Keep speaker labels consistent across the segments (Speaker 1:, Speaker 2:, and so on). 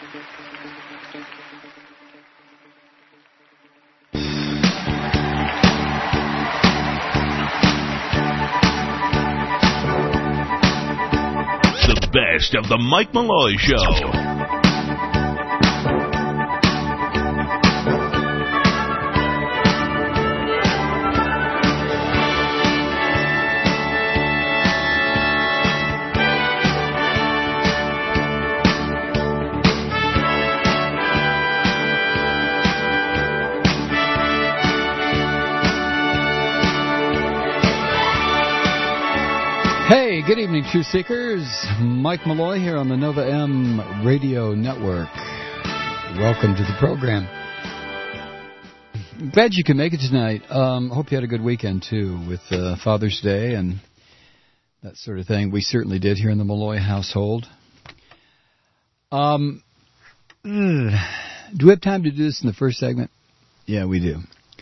Speaker 1: The best of the Mike Malloy Show.
Speaker 2: Hey, good evening, Truth Seekers. Mike Malloy here on the Nova M Radio Network. Welcome to the program. Glad you can make it tonight. Hope you had a good weekend, too, with Father's Day and that sort of thing. We certainly did here in the Malloy household. Do we have time to do this in the first segment? Yeah, we do.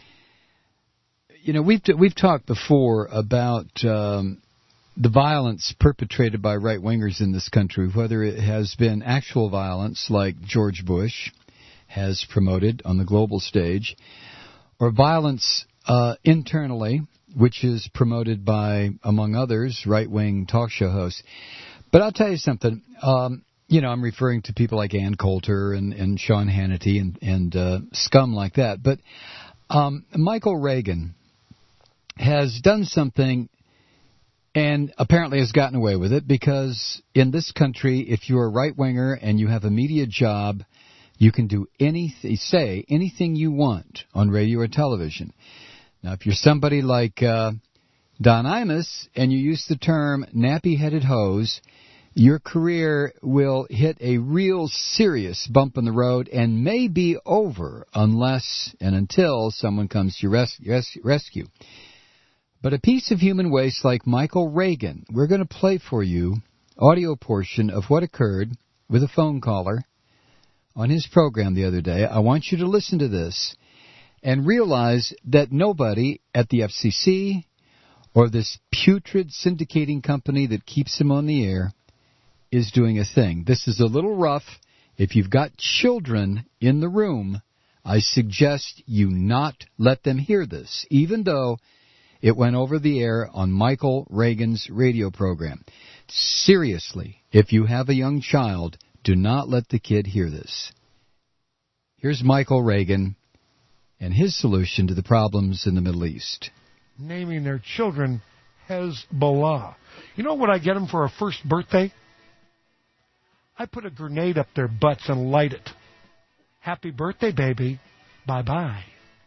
Speaker 2: You know, we've talked before about the violence perpetrated by right-wingers in this country, whether it has been actual violence like George Bush has promoted on the global stage, or violence internally, which is promoted by, among others, right-wing talk show hosts. But I'll tell you something. You know, I'm referring to people like Ann Coulter and Sean Hannity and scum like that. But Michael Reagan has done something and apparently has gotten away with it, because in this country, if you're a right-winger and you have a media job, you can do anything, say anything you want on radio or television. Now, if you're somebody like Don Imus and you use the term nappy-headed hose, your career will hit a real serious bump in the road and may be over unless and until someone comes to your rescue. But a piece of human waste like Michael Reagan, we're going to play for you audio portion of what occurred with a phone caller on his program the other day. I want you to listen to this and realize that nobody at the FCC or this putrid syndicating company that keeps him on the air is doing a thing. This is a little rough. If you've got children in the room, I suggest you not let them hear this, even though it went over the air on Michael Reagan's radio program. Seriously, if you have a young child, do not let the kid hear this. Here's Michael Reagan and his solution to the problems in the Middle East.
Speaker 3: Naming their children Hezbollah. You know what I get them for a first birthday? I put a grenade up their butts and light it. Happy birthday, baby. Bye-bye.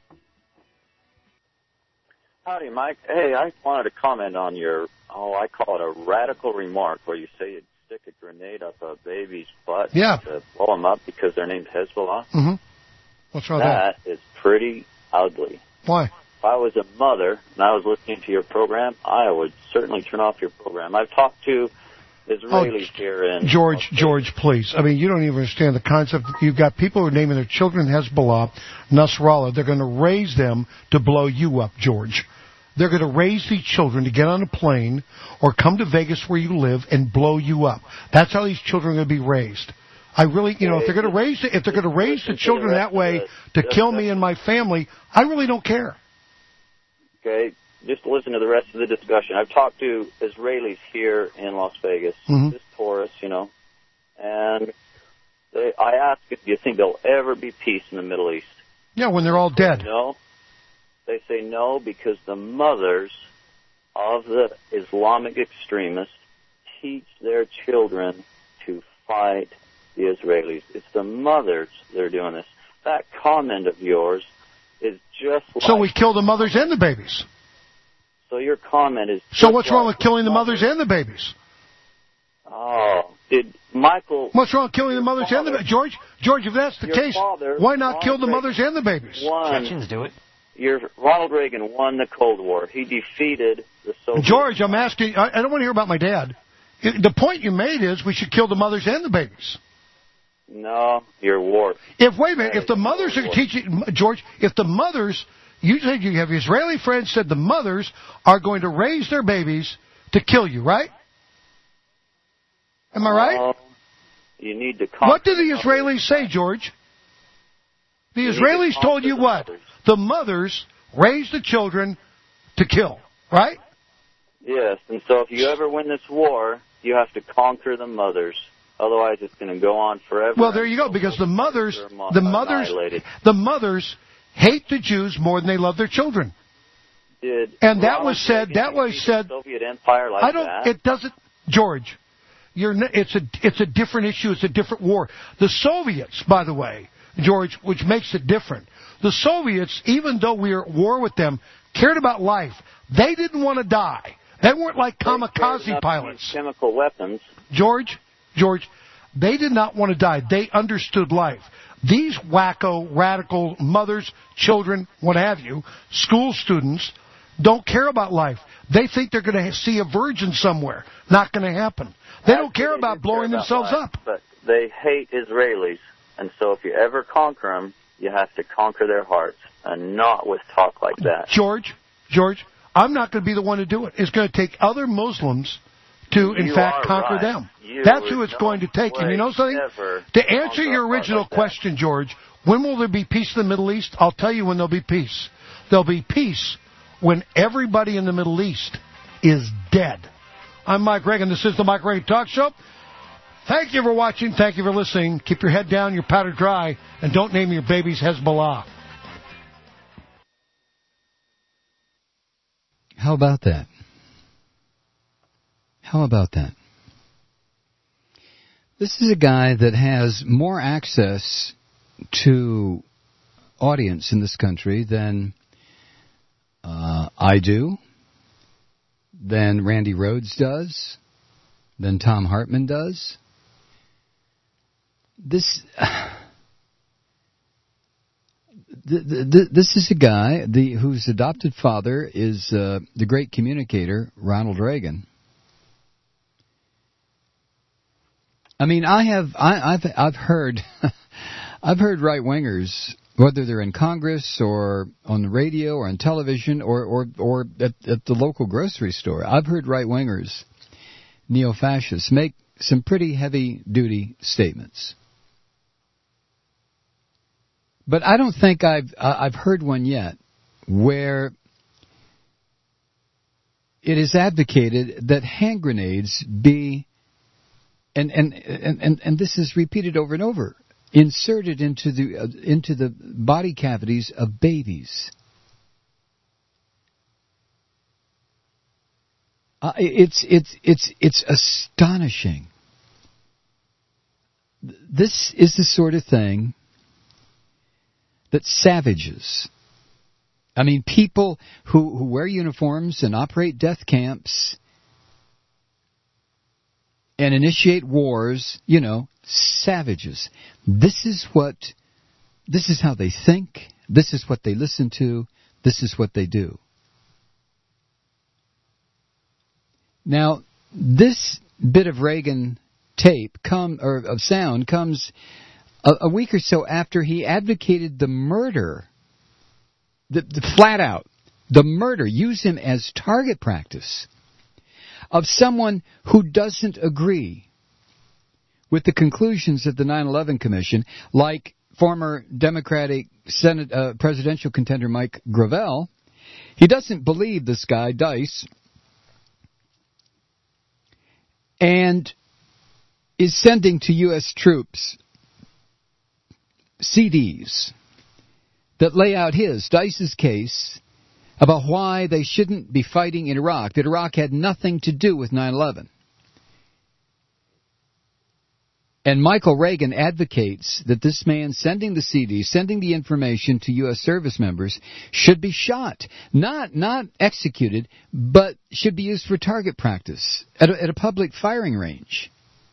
Speaker 4: Howdy, Mike. Hey, I wanted to comment on your, I call it a radical remark, where you say you'd stick a grenade up a baby's butt to blow them up because they're named Hezbollah.
Speaker 3: Mm-hmm. What's wrong with that?
Speaker 4: That is pretty ugly.
Speaker 3: Why?
Speaker 4: If I was a mother and I was listening to your program, I would certainly turn off your program. I've talked to Israelis here in...
Speaker 3: George, please. I mean, you don't even understand the concept. You've got people who are naming their children Hezbollah, Nasrallah. They're going to raise them to blow you up, George. They're going to raise these children to get on a plane or come to Vegas where you live and blow you up. That's how these children are going to be raised. I really, if they're going to raise the children that way to kill me and my family, I really don't care.
Speaker 4: Okay, just listen to the rest of the discussion. I've talked to Israelis here in Las Vegas, just tourists, and I asked if you think there'll ever be peace in the Middle East.
Speaker 3: Yeah, when they're all dead.
Speaker 4: No. They say no because the mothers of the Islamic extremists teach their children to fight the Israelis. It's the mothers that are doing this. That comment of yours is just like...
Speaker 3: So we kill the mothers and the babies.
Speaker 4: So your comment is...
Speaker 3: So what's wrong with killing the mothers and the babies?
Speaker 4: Oh, did Michael...
Speaker 3: What's wrong with killing the mothers and the babies? George, if that's the case, why not kill the mothers and the babies?
Speaker 5: Chechens do it.
Speaker 4: Ronald Reagan won the Cold War. He defeated the Soviet...
Speaker 3: George, I'm asking... I don't want to hear about my dad. The point you made is we should kill the mothers and the babies.
Speaker 4: No, you're warped.
Speaker 3: Wait a minute, if the mothers are teaching... George, if the mothers... You said you have Israeli friends said the mothers are going to raise their babies to kill you, right? Am I right?
Speaker 4: You need to conquer.
Speaker 3: What do the Israelis say, George? The Israelis told you what? The mothers raise the children to kill, right?
Speaker 4: Yes, and so if you ever win this war, you have to conquer the mothers. Otherwise, it's going to go on forever.
Speaker 3: Well, there you go, because the mothers hate the Jews more than they love their children. And that was said.
Speaker 4: Soviet Empire like that?
Speaker 3: It doesn't, George. It's a different issue. It's a different war. The Soviets, by the way, George, which makes it different. The Soviets, even though we were at war with them, cared about life. They didn't want to die. They weren't like kamikaze pilots.
Speaker 4: Chemical weapons.
Speaker 3: George, they did not want to die. They understood life. These wacko, radical mothers, children, what have you, school students, don't care about life. They think they're going to see a virgin somewhere. Not going to happen. They don't care about blowing themselves up.
Speaker 4: But they hate Israelis. And so if you ever conquer them, you have to conquer their hearts, and not with talk like that.
Speaker 3: George, I'm not going to be the one to do it. It's going to take other Muslims to, in fact, conquer them. That's who it's going to take. And you know something? To answer your original question, George, when will there be peace in the Middle East? I'll tell you when there'll be peace. There'll be peace when everybody in the Middle East is dead. I'm Mike Reagan. This is the Mike Reagan Talk Show. Thank you for watching. Thank you for listening. Keep your head down, your powder dry, and don't name your babies Hezbollah.
Speaker 2: How about that? How about that? This is a guy that has more access to audience in this country than I do, than Randy Rhoads does, than Tom Hartman does. This is a guy whose adopted father is the great communicator Ronald Reagan. I mean, I've heard I've heard right wingers, whether they're in Congress or on the radio or on television or at the local grocery store. I've heard right wingers, neo-fascists, make some pretty heavy duty statements. But I don't think I've heard one yet where it is advocated that hand grenades be, and this is repeated over and over, inserted into the body cavities of babies. It's astonishing. This is the sort of thing that savages, I mean, people who wear uniforms and operate death camps and initiate wars, savages. This is how they think, this is what they listen to, this is what they do. Now, this bit of Reagan tape of sound comes a week or so after he advocated the murder, the flat out, the murder, use him as target practice of someone who doesn't agree with the conclusions of the 9/11 Commission, like former Democratic presidential contender Mike Gravel. He doesn't believe this guy, Dice, and is sending to U.S. troops CDs that lay out Dice's case about why they shouldn't be fighting in Iraq, that Iraq had nothing to do with 9/11. And Michael Reagan advocates that this man sending the CDs, sending the information to U.S. service members, should be shot. Not executed, but should be used for target practice at a public firing range.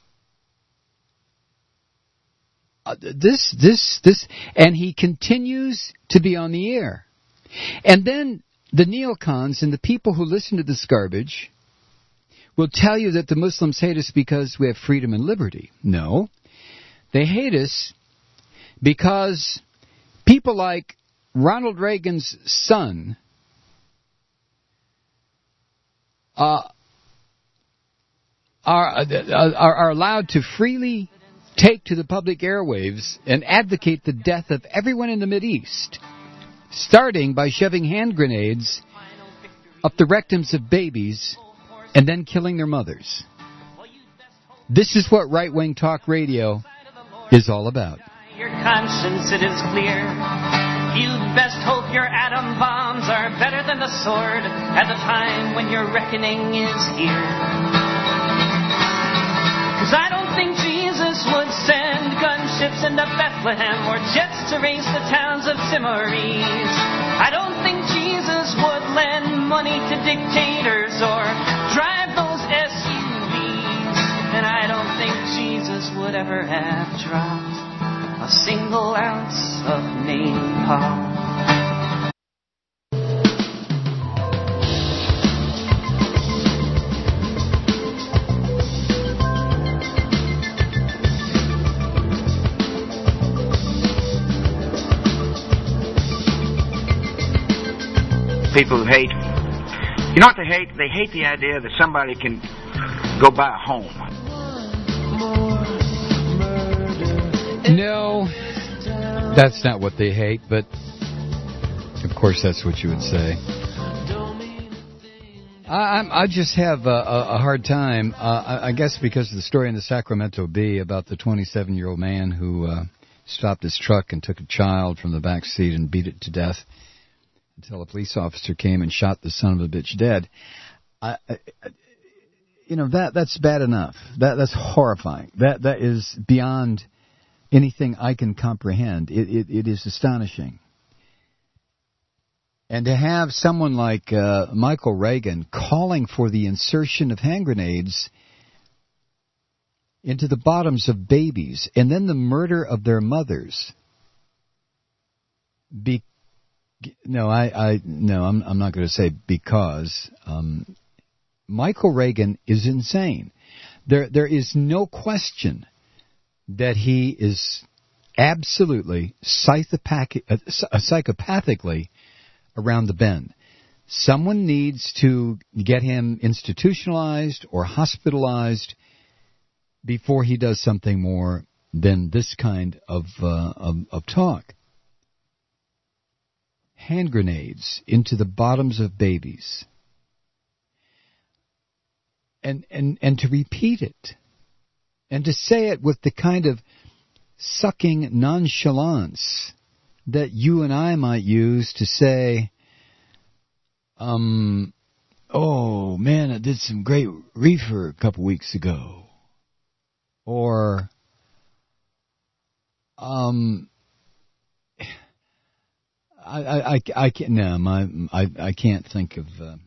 Speaker 2: And he continues to be on the air. And then the neocons and the people who listen to this garbage will tell you that the Muslims hate us because we have freedom and liberty. No. They hate us because people like Ronald Reagan's son are allowed to freely take to the public airwaves and advocate the death of everyone in the Mideast, starting by shoving hand grenades up the rectums of babies and then killing their mothers. This is what right-wing talk radio is all about.
Speaker 5: Your conscience, it is clear. You'd best hope your atom bombs are better than the sword at the time when your reckoning is here. 'Cause I don't think Jesus would send gunships into Bethlehem or jets to race the towns of Timorese. I don't think Jesus would lend money to dictators or drive those SUVs. And I don't think Jesus would ever have dropped a single ounce of napalm.
Speaker 6: People who hate, you know what they hate? They hate the idea that somebody can go buy a home.
Speaker 2: No, that's not what they hate, but of course that's what you would say. I just have a hard time, I guess because of the story in the Sacramento Bee about the 27-year-old man who stopped his truck and took a child from the back seat and beat it to death until a police officer came and shot the son of a bitch dead. That's bad enough. That's horrifying. That is beyond anything I can comprehend. It is astonishing. And to have someone like Michael Reagan calling for the insertion of hand grenades into the bottoms of babies and then the murder of their mothers. I'm not going to say because. Michael Reagan is insane. There is no question that he is absolutely psychopathically around the bend. Someone needs to get him institutionalized or hospitalized before he does something more than this kind of talk. Hand grenades into the bottoms of babies. And to repeat it. And to say it with the kind of sucking nonchalance that you and I might use to say, oh man, I did some great reefer a couple weeks ago. Or, I can't think of a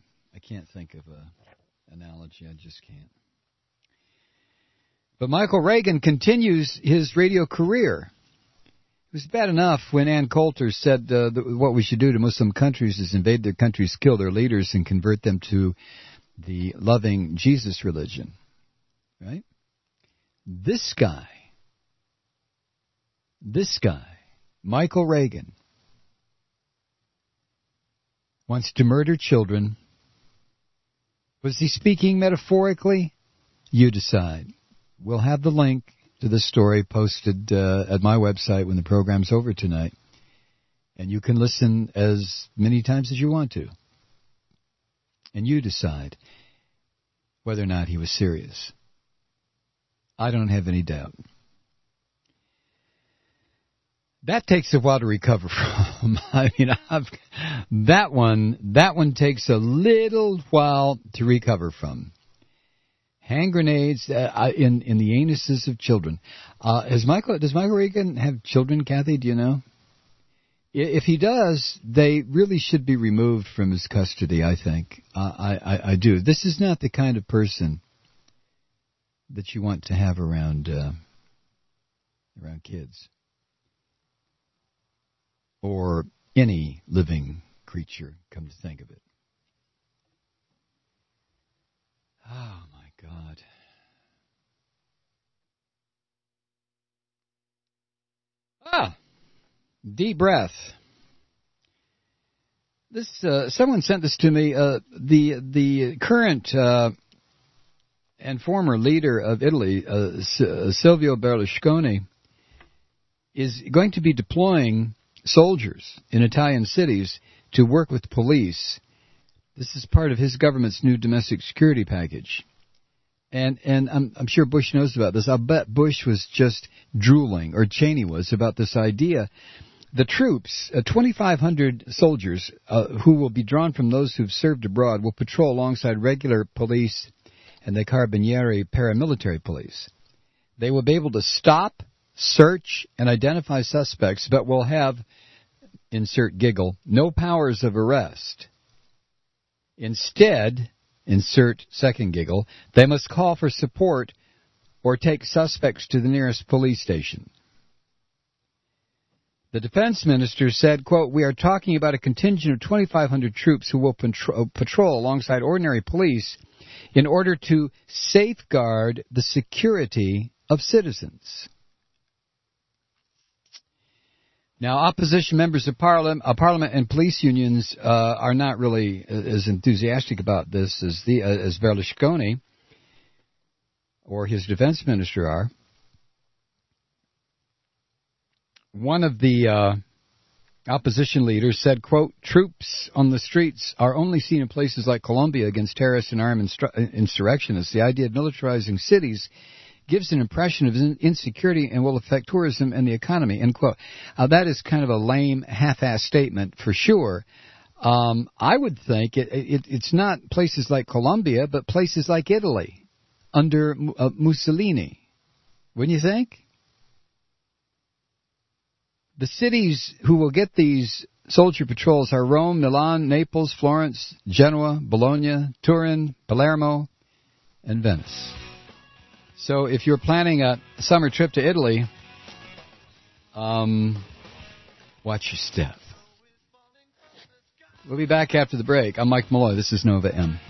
Speaker 2: analogy. I just can't. But Michael Reagan continues his radio career. It was bad enough when Ann Coulter said what we should do to Muslim countries is invade their countries, kill their leaders, and convert them to the loving Jesus religion. Right? This guy, Michael Reagan, wants to murder children. Was he speaking metaphorically? You decide. We'll have the link to this story posted at my website when the program's over tonight. And you can listen as many times as you want to. And you decide whether or not he was serious. I don't have any doubt. That takes a while to recover from. I mean, that one takes a little while to recover from. Hand grenades in the anuses of children. Does Michael Reagan have children, Kathy? Do you know? If he does, they really should be removed from his custody, I think. I do. This is not the kind of person that you want to have around kids. Or any living creature, come to think of it. Oh, my God. Deep breath. Someone sent this to me. The current and former leader of Italy, Silvio Berlusconi, is going to be deploying soldiers in Italian cities to work with police. This is part of his government's new domestic security package. And I'm sure Bush knows about this. I'll bet Bush was just drooling, or Cheney was, about this idea. The troops, 2,500 soldiers who will be drawn from those who've served abroad, will patrol alongside regular police and the Carabinieri paramilitary police. They will be able to stop, search, and identify suspects, but will have, insert giggle, no powers of arrest. Instead, insert second giggle, they must call for support or take suspects to the nearest police station. The defense minister said, quote, "We are talking about a contingent of 2,500 troops who will patrol alongside ordinary police in order to safeguard the security of citizens." Now, opposition members of Parliament and police unions are not really as enthusiastic about this as Berlusconi or his defense minister are. One of the opposition leaders said, quote, "Troops on the streets are only seen in places like Colombia against terrorists and armed insurrectionists. The idea of militarizing cities gives an impression of insecurity and will affect tourism and the economy," end quote. That is kind of a lame, half-assed statement for sure. I would think it's not places like Colombia, but places like Italy under Mussolini. Wouldn't you think? The cities who will get these soldier patrols are Rome, Milan, Naples, Florence, Genoa, Bologna, Turin, Palermo, and Venice. So if you're planning a summer trip to Italy, watch your step. We'll be back after the break. I'm Mike Malloy. This is Nova M.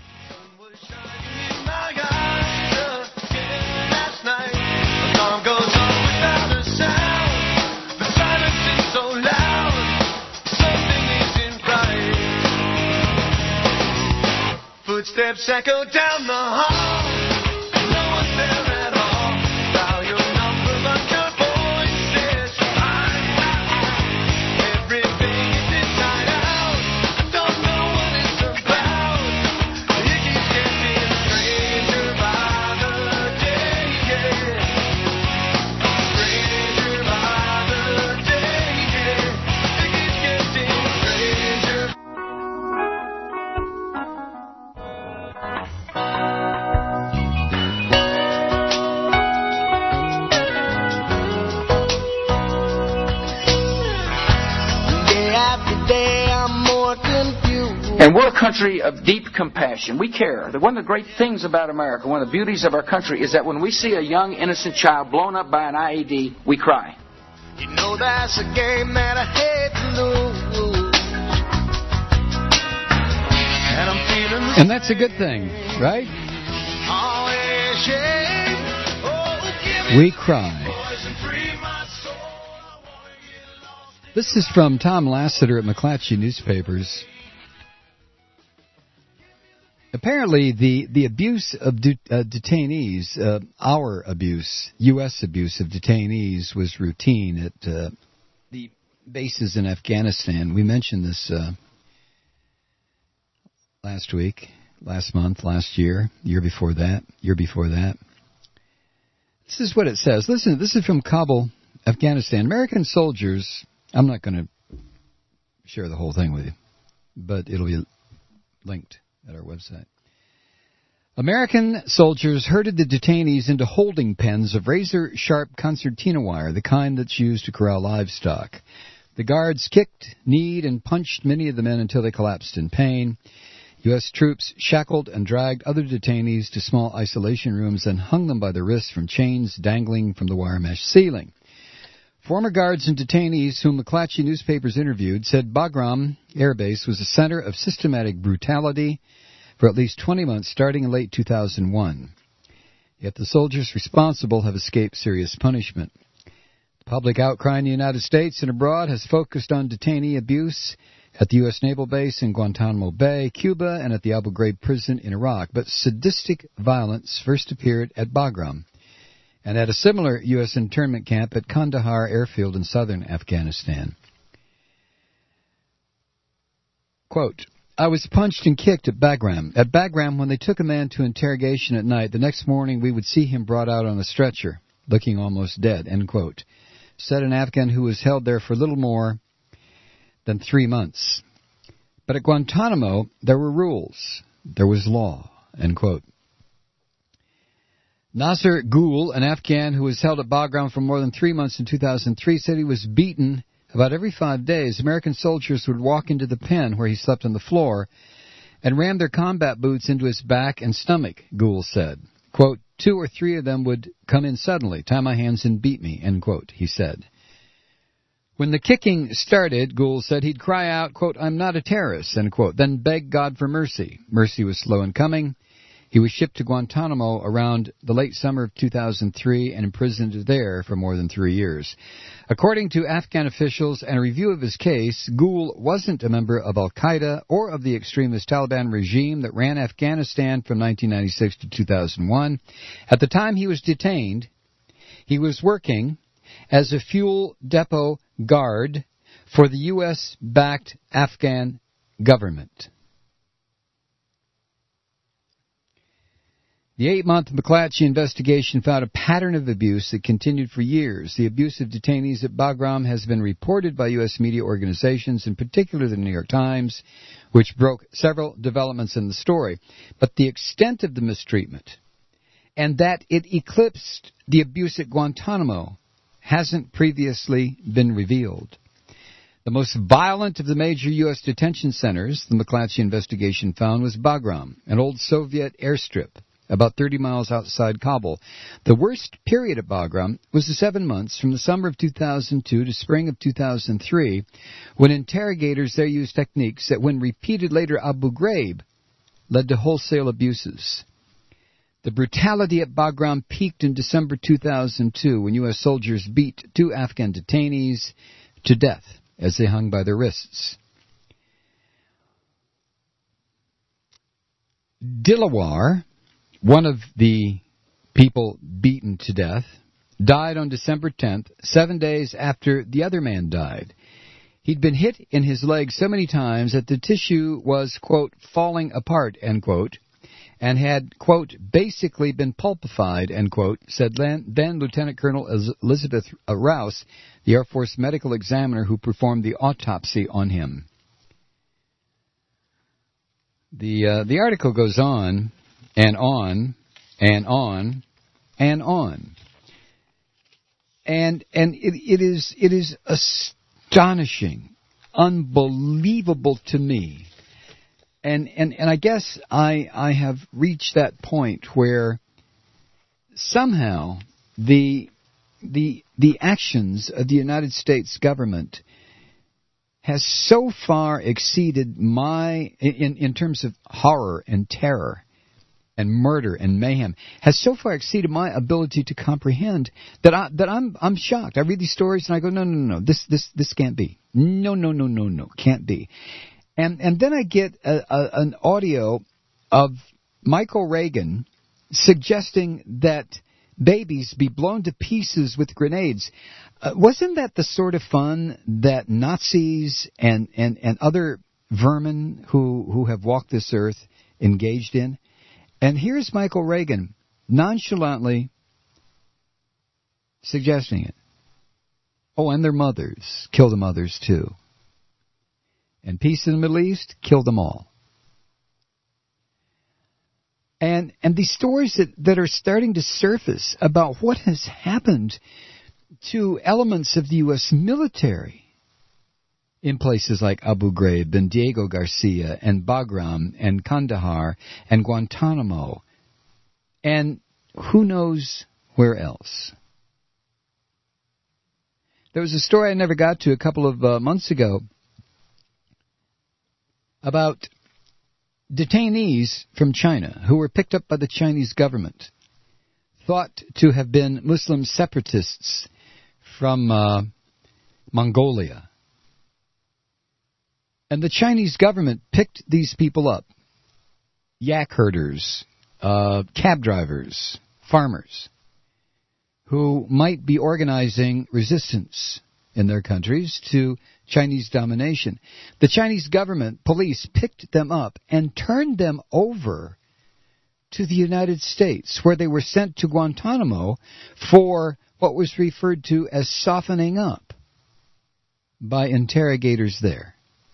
Speaker 7: Footsteps echo down the hall. No one's there at all. Dial your number, but your voice is fine. Everything is inside out. I don't know what it's about. It keeps getting stranger by the day. Stranger by the day. It keeps getting stranger.
Speaker 6: And we're a country of deep compassion. We care. One of the great things about America, one of the beauties of our country, is that when we see a young, innocent child blown up by an IED, we cry.
Speaker 7: You know that's a game that I hate to lose. And I'm feeling
Speaker 2: And that's a good thing, right? We cry. This is from Tom Lasseter at McClatchy Newspapers. Apparently, the abuse of detainees, our abuse, U.S. abuse of detainees, was routine at the bases in Afghanistan. We mentioned this last week, last month, last year, year before that. This is what it says. Listen, this is from Kabul, Afghanistan. American soldiers, I'm not going to share the whole thing with you, but it'll be linked at our website. American soldiers herded the detainees into holding pens of razor-sharp concertina wire, the kind that's used to corral livestock. The guards kicked, kneed, and punched many of the men until they collapsed in pain. U.S. troops shackled and dragged other detainees to small isolation rooms and hung them by the wrists from chains dangling from the wire mesh ceiling. Former guards and detainees whom McClatchy Newspapers interviewed said Bagram Air Base was a center of systematic brutality for at least 20 months starting in late 2001. Yet the soldiers responsible have escaped serious punishment. The public outcry in the United States and abroad has focused on detainee abuse at the U.S. Naval Base in Guantanamo Bay, Cuba, and at the Abu Ghraib prison in Iraq. But sadistic violence first appeared at Bagram and at a similar U.S. internment camp at Kandahar Airfield in southern Afghanistan. Quote, I was punched and kicked at Bagram. At Bagram, when they took a man to interrogation at night, the next morning we would see him brought out on a stretcher, looking almost dead, end quote, said an Afghan who was held there for little more than 3 months. But at Guantanamo, there were rules. There was law, end quote. Nasser Gul, an Afghan who was held at Bagram for more than 3 months in 2003, said he was beaten about every 5 days. American soldiers would walk into the pen where he slept on the floor and ram their combat boots into his back and stomach, Gul said. Quote, 2 or 3 of them would come in suddenly, tie my hands and beat me, end quote, he said. When the kicking started, Gul said he'd cry out, quote, I'm not a terrorist, end quote, then beg God for mercy. Mercy was slow in coming. He was shipped to Guantanamo around the late summer of 2003 and imprisoned there for more than 3 years. According to Afghan officials and a review of his case, Gul wasn't a member of al-Qaeda or of the extremist Taliban regime that ran Afghanistan from 1996 to 2001. At the time he was detained, he was working as a fuel depot guard for the U.S.-backed Afghan government. The 8-month McClatchy investigation found a pattern of abuse that continued for years. The abuse of detainees at Bagram has been reported by U.S. media organizations, in particular the New York Times, which broke several developments in the story. But the extent of the mistreatment, and that it eclipsed the abuse at Guantanamo, hasn't previously been revealed. The most violent of the major U.S. detention centers, the McClatchy investigation found, was Bagram, an old Soviet airstrip about 30 miles outside Kabul. The worst period at Bagram was the 7 months from the summer of 2002 to spring of 2003, when interrogators there used techniques that, when repeated later at Abu Ghraib, led to wholesale abuses. The brutality at Bagram peaked in December 2002 when U.S. soldiers beat 2 Afghan detainees to death as they hung by their wrists. Dilawar, one of the people beaten to death, died on December 10th, 7 days after the other man died. He'd been hit in his leg so many times that the tissue was, quote, falling apart, end quote, and had, quote, basically been pulpified, end quote, said then Lieutenant Colonel Elizabeth Rouse, the Air Force medical examiner who performed the autopsy on him. The article goes on and on and on and on. And it is astonishing, unbelievable to me. And I guess I have reached that point where somehow the actions of the United States government has so far exceeded my, in terms of horror and terror and murder and mayhem, has so far exceeded my ability to comprehend that I'm shocked. I read these stories and I go, no, this can't be. No, can't be. And then I get an audio of Michael Reagan suggesting that babies be blown to pieces with grenades. Wasn't that the sort of fun that Nazis and other vermin who have walked this earth engaged in? And here's Michael Reagan nonchalantly suggesting it. Oh, and their mothers. Kill the mothers, too. And peace in the Middle East, kill them all. And these stories that are starting to surface about what has happened to elements of the U.S. military in places like Abu Ghraib and Diego Garcia and Bagram and Kandahar and Guantanamo and who knows where else. There was a story I never got to a couple of months ago about detainees from China who were picked up by the Chinese government, thought to have been Muslim separatists from Mongolia. And the Chinese government picked these people up. Yak herders, cab drivers, farmers, who might be organizing resistance in their countries to Chinese domination. The Chinese government, police, picked them up and turned them over to the United States, where they were sent to Guantanamo for what was referred to as softening up by interrogators there.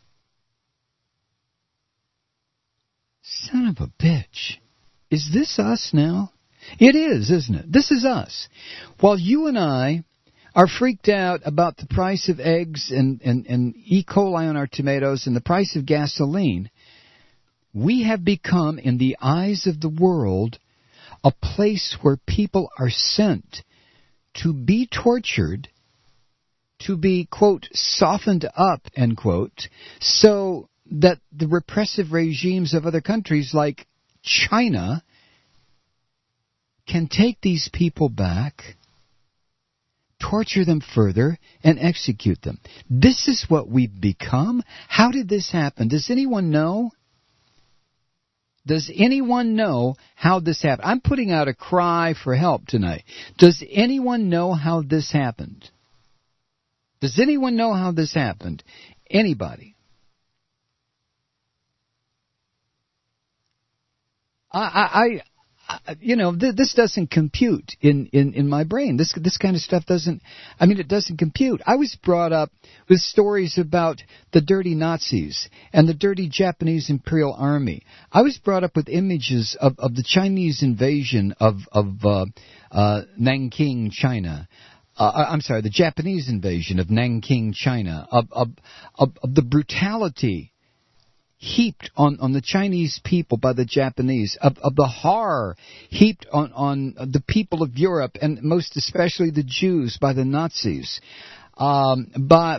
Speaker 2: Son of a bitch. Is this us now? It is, isn't it? This is us. While you and I are freaked out about the price of eggs and E. coli on our tomatoes and the price of gasoline, we have become, in the eyes of the world, a place where people are sent to be tortured, to be, quote, softened up, end quote, so that the repressive regimes of other countries like China can take these people back, torture them further, and execute them. This is what we've become. How did this happen? Does anyone know? Does anyone know how this happened? I'm putting out a cry for help tonight. Does anyone know how this happened? Does anyone know how this happened? Anybody? This doesn't compute in my brain. This kind of stuff doesn't, it doesn't compute. I was brought up with stories about the dirty Nazis and the dirty Japanese Imperial Army. I was brought up with images of the Chinese invasion of Nanking, China. The Japanese invasion of Nanking, China, of the brutality heaped on the Chinese people by the Japanese, of the horror heaped on the people of Europe, and most especially the Jews by the Nazis, that's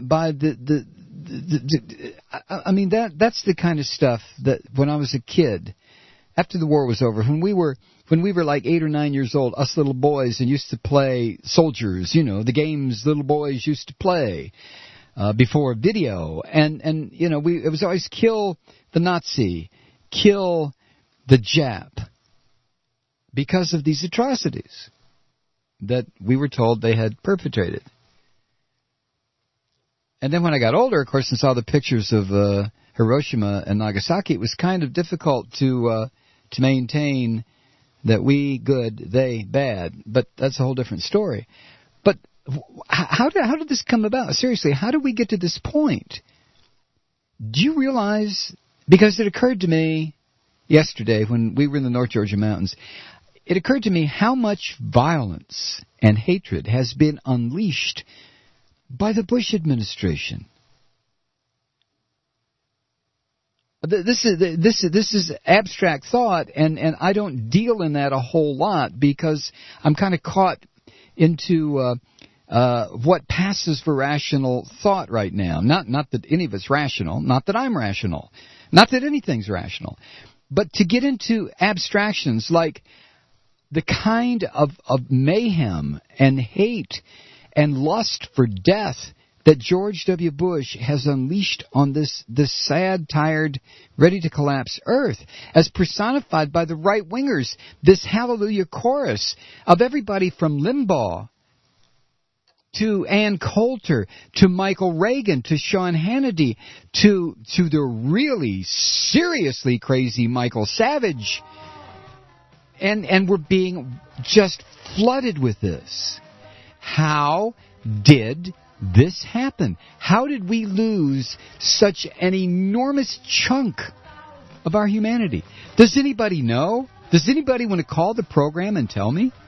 Speaker 2: the kind of stuff that when I was a kid, after the war was over, when we were like 8 or 9 years old, us little boys, and used to play soldiers, the games little boys used to play. Before video, and it was always kill the Nazi, kill the Jap, because of these atrocities that we were told they had perpetrated. And then when I got older, of course, and saw the pictures of Hiroshima and Nagasaki, it was kind of difficult to maintain that we good, they bad. But that's a whole different story. But how did this come about? Seriously, how did we get to this point? Do you realize, because it occurred to me yesterday when we were in the North Georgia mountains, it occurred to me how much violence and hatred has been unleashed by the Bush administration. This is abstract thought, and I don't deal in that a whole lot because I'm kind of caught into what passes for rational thought right now. Not that any of it's rational, not that I'm rational, not that anything's rational, but to get into abstractions like the kind of mayhem and hate and lust for death that George W. Bush has unleashed on this sad, tired, ready-to-collapse earth, as personified by the right-wingers, this hallelujah chorus of everybody from Limbaugh to Ann Coulter, to Michael Reagan, to Sean Hannity, to the really seriously crazy Michael Savage. And we're being just flooded with this. How did this happen? How did we lose such an enormous chunk of our humanity? Does anybody know? Does anybody want to call the program and tell me?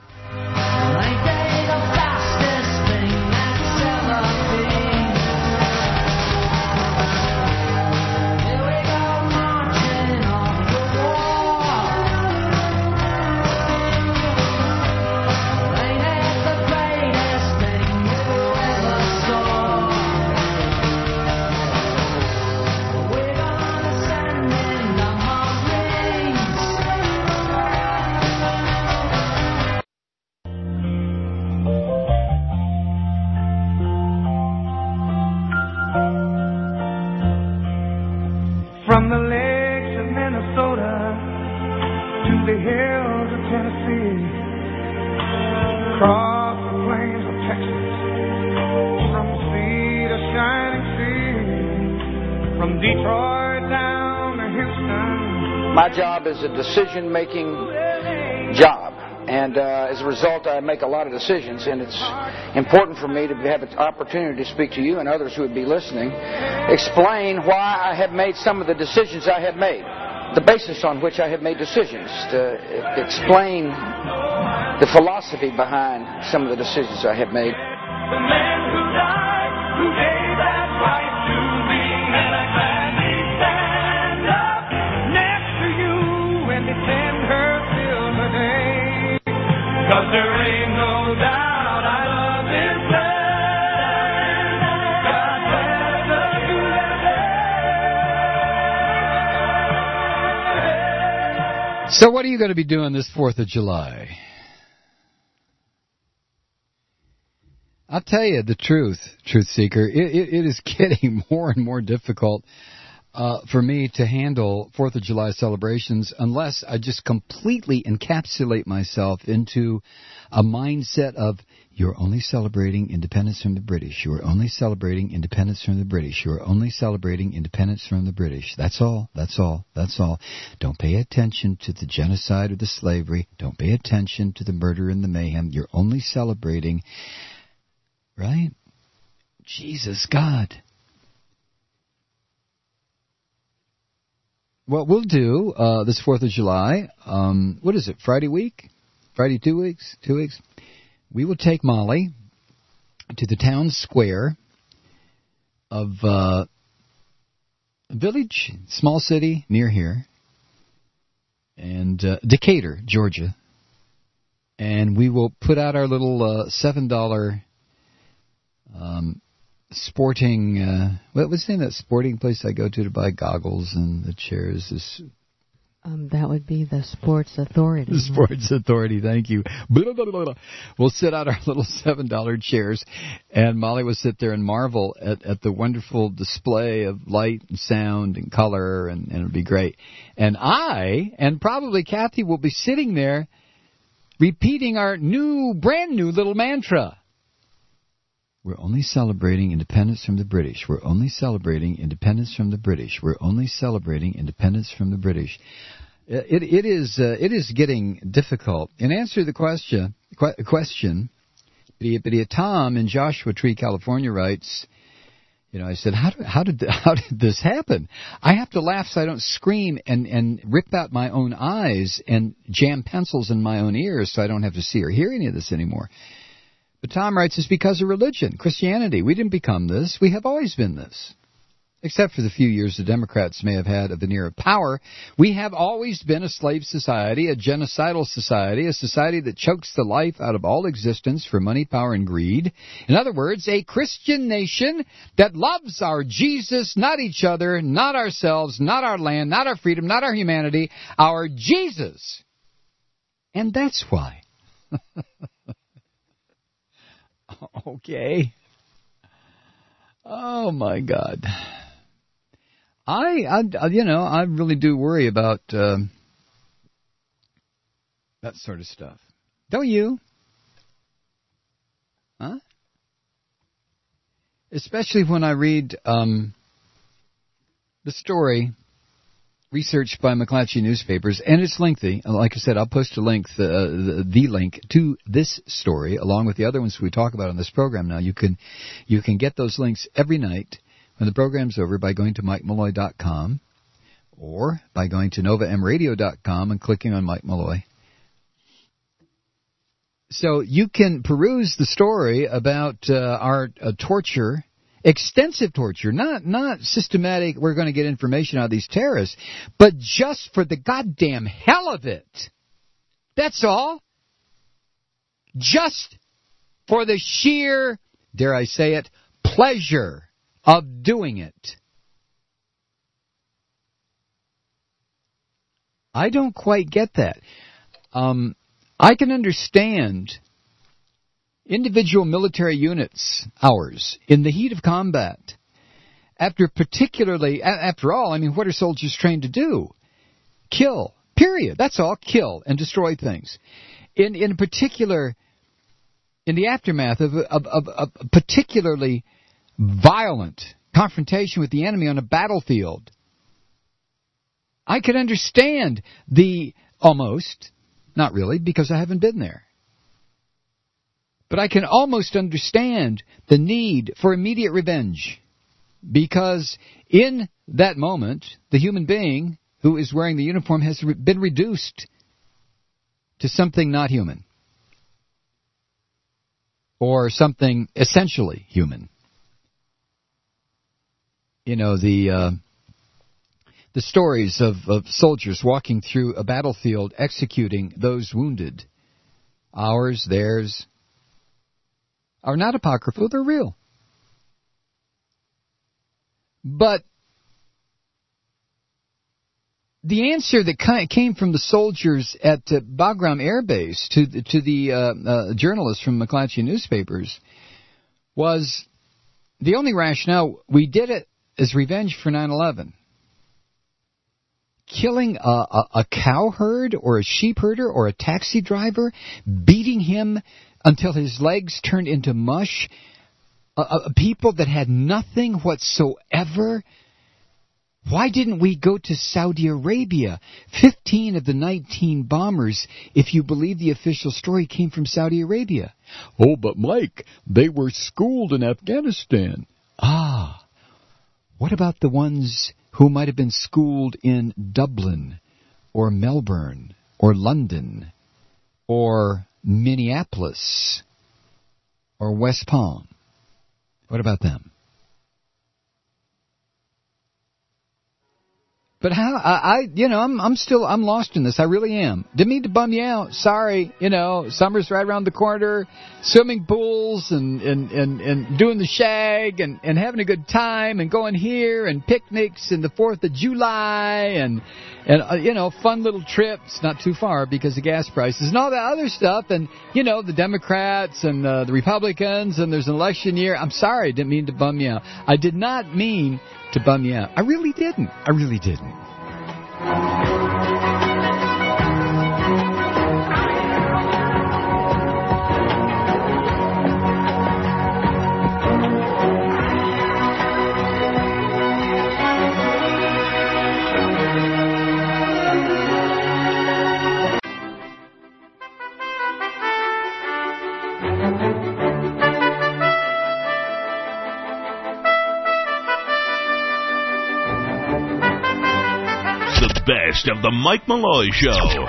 Speaker 8: from Detroit down to Houston.
Speaker 6: My job is a decision-making job. And as a result, I make a lot of decisions, and it's important for me to have an opportunity to speak to you and others who would be listening, explain why I have made some of the decisions I have made, the basis on which I have made decisions, to explain the philosophy behind some of the decisions I have made.
Speaker 8: The man who died, who gave that right to me, and I gladly stand up next to you and defend her till the day. 'Cause there ain't no doubt I love this land. God bless the USA.
Speaker 2: So what are you going to be doing this 4th of July? I'll tell you the truth seeker. It is getting more and more difficult for me to handle 4th of July celebrations unless I just completely encapsulate myself into a mindset of, you're only celebrating independence from the British. You're only celebrating independence from the British. You're only celebrating independence from the British. That's all. That's all. That's all. Don't pay attention to the genocide or the slavery. Don't pay attention to the murder and the mayhem. You're only celebrating, right? Jesus, God. What we'll do this 4th of July, what is it, Friday week? Friday 2 weeks? 2 weeks? We will take Molly to the town square of a village, small city near here, and Decatur, Georgia. And we will put out our little $7 sporting, what was the name of that sporting place I go to buy goggles and the chairs?
Speaker 9: That would be the Sports Authority.
Speaker 2: The Sports Authority, thank you. Blah, blah, blah, blah. We'll sit out our little $7 chairs, and Molly will sit there and marvel at the wonderful display of light and sound and color, and it'll be great. And I, and probably Kathy, will be sitting there repeating our brand new little mantra. We're only celebrating independence from the British. We're only celebrating independence from the British. We're only celebrating independence from the British. It is getting difficult. In answer to the question, Tom in Joshua Tree, California writes, I said, how did this happen? I have to laugh so I don't scream and rip out my own eyes and jam pencils in my own ears so I don't have to see or hear any of this anymore. But Tom writes, it's because of religion, Christianity. We didn't become this. We have always been this. Except for the few years the Democrats may have had a veneer of power, we have always been a slave society, a genocidal society, a society that chokes the life out of all existence for money, power, and greed. In other words, a Christian nation that loves our Jesus, not each other, not ourselves, not our land, not our freedom, not our humanity, our Jesus. And that's why. Okay. Oh my God. I really do worry about that sort of stuff. Don't you? Huh? Especially when I read the story researched by McClatchy Newspapers, and it's lengthy. Like I said, I'll post a link, the link to this story, along with the other ones we talk about on this program. Now, you can get those links every night when the program's over by going to MikeMalloy.com or by going to NovaMRadio.com and clicking on Mike Malloy. So you can peruse the story about our torture. Extensive torture, not systematic, we're going to get information out of these terrorists, but just for the goddamn hell of it. That's all. Just for the sheer, dare I say it, pleasure of doing it. I don't quite get that. I can understand individual military units, ours, in the heat of combat, after all, what are soldiers trained to do? Kill. Period. That's all. Kill and destroy things. In particular, in the aftermath of a particularly violent confrontation with the enemy on a battlefield. I could understand the almost, not really, because I haven't been there. But I can almost understand the need for immediate revenge, because in that moment, the human being who is wearing the uniform has been reduced to something not human, or something essentially human. You know, the stories of soldiers walking through a battlefield executing those wounded, ours, theirs, are not apocryphal, they're real. But the answer that came from the soldiers at Bagram Air Base to the journalists from McClatchy newspapers was the only rationale: we did it as revenge for 9/11. Killing a cow herd or a sheep herder or a taxi driver, beating him until his legs turned into mush, people that had nothing whatsoever. Why didn't we go to Saudi Arabia? 15 of the 19 bombers, if you believe the official story, came from Saudi Arabia. Oh, but Mike, they were schooled in Afghanistan. Ah, what about the ones who might have been schooled in Dublin or Melbourne or London or Minneapolis or West Palm? What about them? But how, I'm lost in this. I really am. Didn't mean to bum you out. Sorry. Summer's right around the corner. Swimming pools and doing the shag and having a good time and going here and picnics and the 4th of July and fun little trips, not too far because of gas prices and all that other stuff. And, the Democrats and the Republicans, and there's an election year. I'm sorry. Didn't mean to bum you out. I did not mean to bum you out. I really didn't.
Speaker 1: Best of the Mike Malloy Show.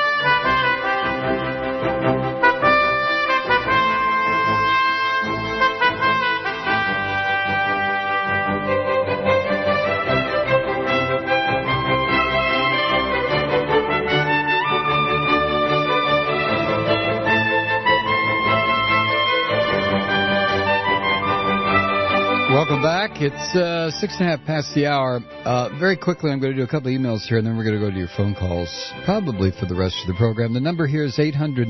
Speaker 2: Welcome back. It's 6:30 past the hour. Very quickly, I'm going to do a couple of emails here, and then we're going to go to your phone calls, probably for the rest of the program. The number here is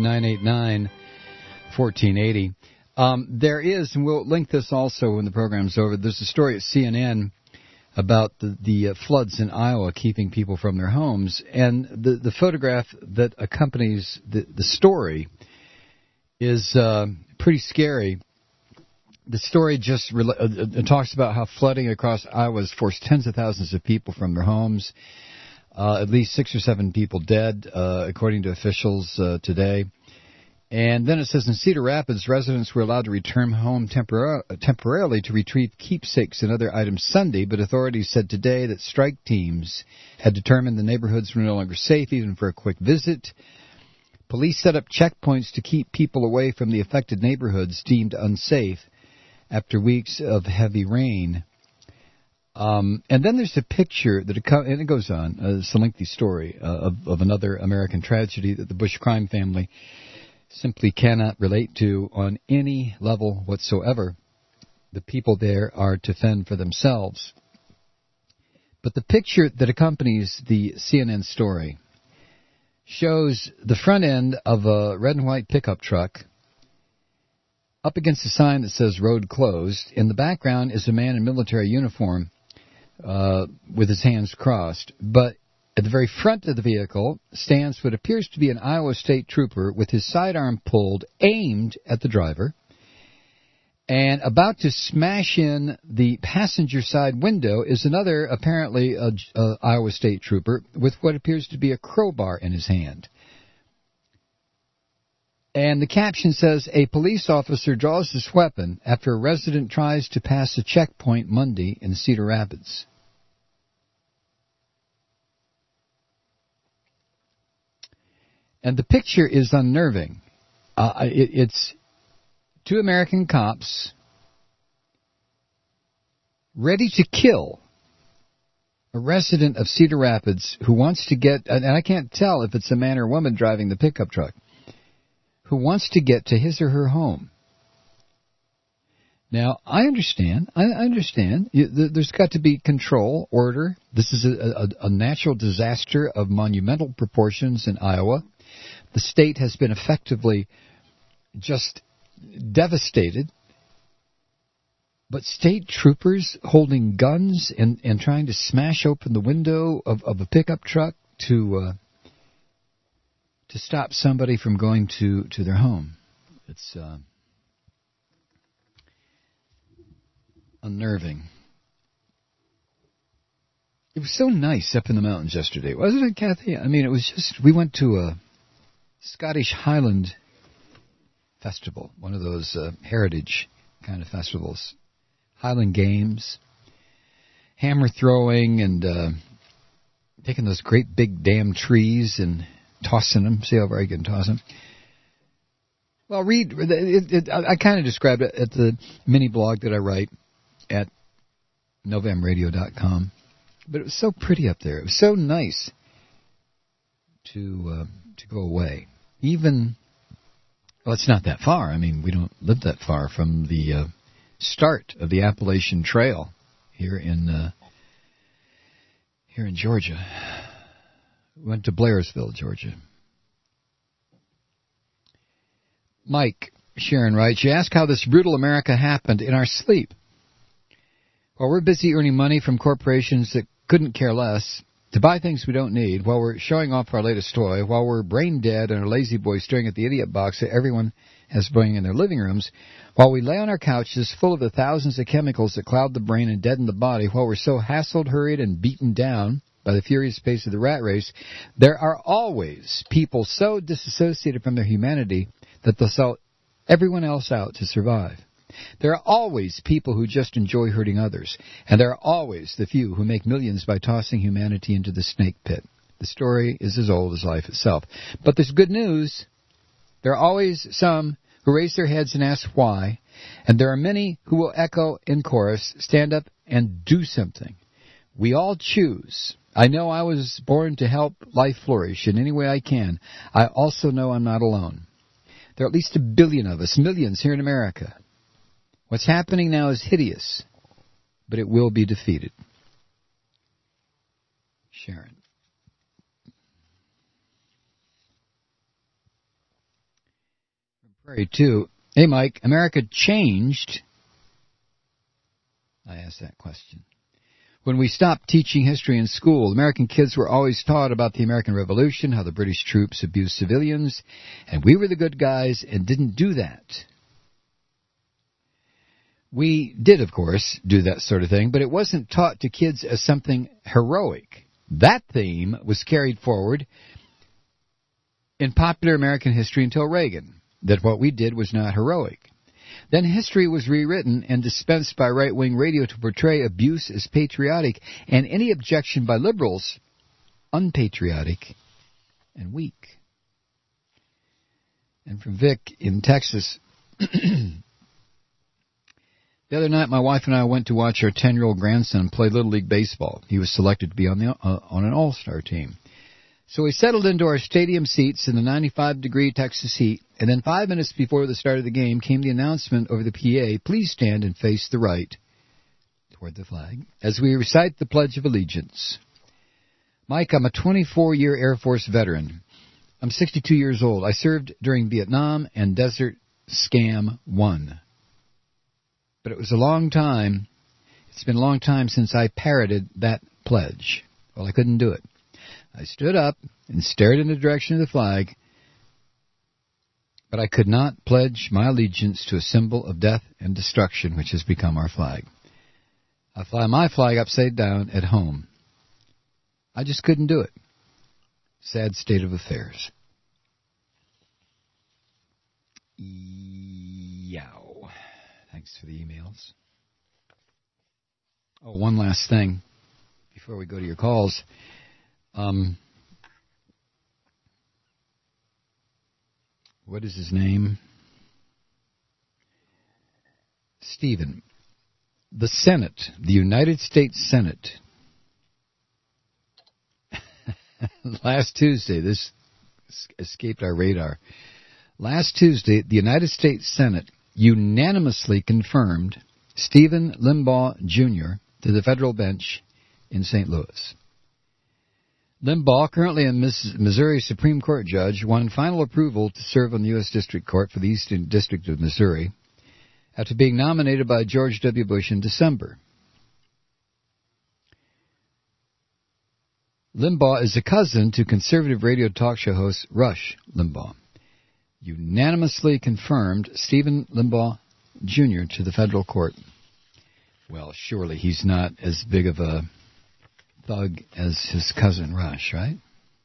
Speaker 2: 800-989-1480. There is, and we'll link this also when the program's over, there's a story at CNN about the floods in Iowa keeping people from their homes, and the photograph that accompanies the story is pretty scary. The story just talks about how flooding across Iowa has forced tens of thousands of people from their homes. At least 6 or 7 people dead, according to officials today. And then it says in Cedar Rapids, residents were allowed to return home temporarily to retrieve keepsakes and other items Sunday, but authorities said today that strike teams had determined the neighborhoods were no longer safe even for a quick visit. Police set up checkpoints to keep people away from the affected neighborhoods deemed unsafe after weeks of heavy rain. And then there's a picture that and it goes on. It's a lengthy story of another American tragedy that the Bush crime family simply cannot relate to on any level whatsoever. The people there are to fend for themselves. But the picture that accompanies the CNN story shows the front end of a red and white pickup truck up against a sign that says road closed. In the background is a man in military uniform with his hands crossed. But at the very front of the vehicle stands what appears to be an Iowa State trooper with his sidearm pulled, aimed at the driver. And about to smash in the passenger side window is another, apparently, Iowa State trooper with what appears to be a crowbar in his hand. And the caption says, a police officer draws his weapon after a resident tries to pass a checkpoint Monday in Cedar Rapids. And the picture is unnerving. It's two American cops ready to kill a resident of Cedar Rapids who wants to get, and I can't tell if it's a man or woman driving the pickup truck, who wants to get to his or her home. Now, I understand. There's got to be control, order. This is a natural disaster of monumental proportions in Iowa. The state has been effectively just devastated. But state troopers holding guns and trying to smash open the window of a pickup truck to stop somebody from going to their home. It's unnerving. It was so nice up in the mountains yesterday, wasn't it, Kathy? I mean, it was just, we went to a Scottish Highland festival, one of those heritage kind of festivals. Highland Games, hammer throwing, and taking those great big damn trees and tossing them. See how far you can toss them. Well, read. I kind of described it at the mini blog that I write at novemradio.com. But it was so pretty up there. It was so nice to go away. Even, well, it's not that far. I mean, we don't live that far from the start of the Appalachian Trail here in Georgia. We went to Blairsville, Georgia. Mike, Sharon writes, you ask how this brutal America happened in our sleep. While we're busy earning money from corporations that couldn't care less to buy things we don't need, while we're showing off our latest toy, while we're brain dead and our lazy boy staring at the idiot box that everyone has burning in their living rooms, while we lay on our couches full of the thousands of chemicals that cloud the brain and deaden the body, while we're so hassled, hurried, and beaten down by the furious pace of the rat race, there are always people so disassociated from their humanity that they'll sell everyone else out to survive. There are always people who just enjoy hurting others, and there are always the few who make millions by tossing humanity into the snake pit. The story is as old as life itself. But there's good news. There are always some who raise their heads and ask why, and there are many who will echo in chorus, stand up and do something. We all choose. I know I was born to help life flourish in any way I can. I also know I'm not alone. There are at least 1 billion of us, millions here in America. What's happening now is hideous, but it will be defeated. Sharon. Prairie 2. Hey, Mike, America changed. I asked that question. When we stopped teaching history in school, American kids were always taught about the American Revolution, how the British troops abused civilians, and we were the good guys and didn't do that. We did, of course, do that sort of thing, but it wasn't taught to kids as something heroic. That theme was carried forward in popular American history until Reagan, that what we did was not heroic. Then history was rewritten and dispensed by right-wing radio to portray abuse as patriotic, and any objection by liberals unpatriotic and weak. And from Vic in Texas, the other night my wife and I went to watch our 10-year-old grandson play Little League Baseball. He was selected to be on an all-star team. So we settled into our stadium seats in the 95-degree Texas heat, and then 5 minutes before the start of the game came the announcement over the PA, please stand and face the right toward the flag as we recite the Pledge of Allegiance. Mike, I'm a 24-year Air Force veteran. I'm 62 years old. I served during Vietnam and Desert Scam 1. But it was a long time. It's been a long time since I parroted that pledge. Well, I couldn't do it. I stood up and stared in the direction of the flag. But I could not pledge my allegiance to a symbol of death and destruction which has become our flag. I fly my flag upside down at home. I just couldn't do it. Sad state of affairs. Yow. Thanks for the emails. Oh, one last thing before we go to your calls. What is his name? Stephen. The Senate, the United States Senate, last Tuesday, this escaped our radar. Last Tuesday, the United States Senate unanimously confirmed Stephen Limbaugh, Jr. to the federal bench in St. Louis. Limbaugh, currently a Missouri Supreme Court judge, won final approval to serve on the U.S. District Court for the Eastern District of Missouri after being nominated by George W. Bush in December. Limbaugh is a cousin to conservative radio talk show host Rush Limbaugh. Unanimously confirmed Stephen Limbaugh, Jr. to the federal court. Well, surely he's not as big of a thug as his cousin Rush, right?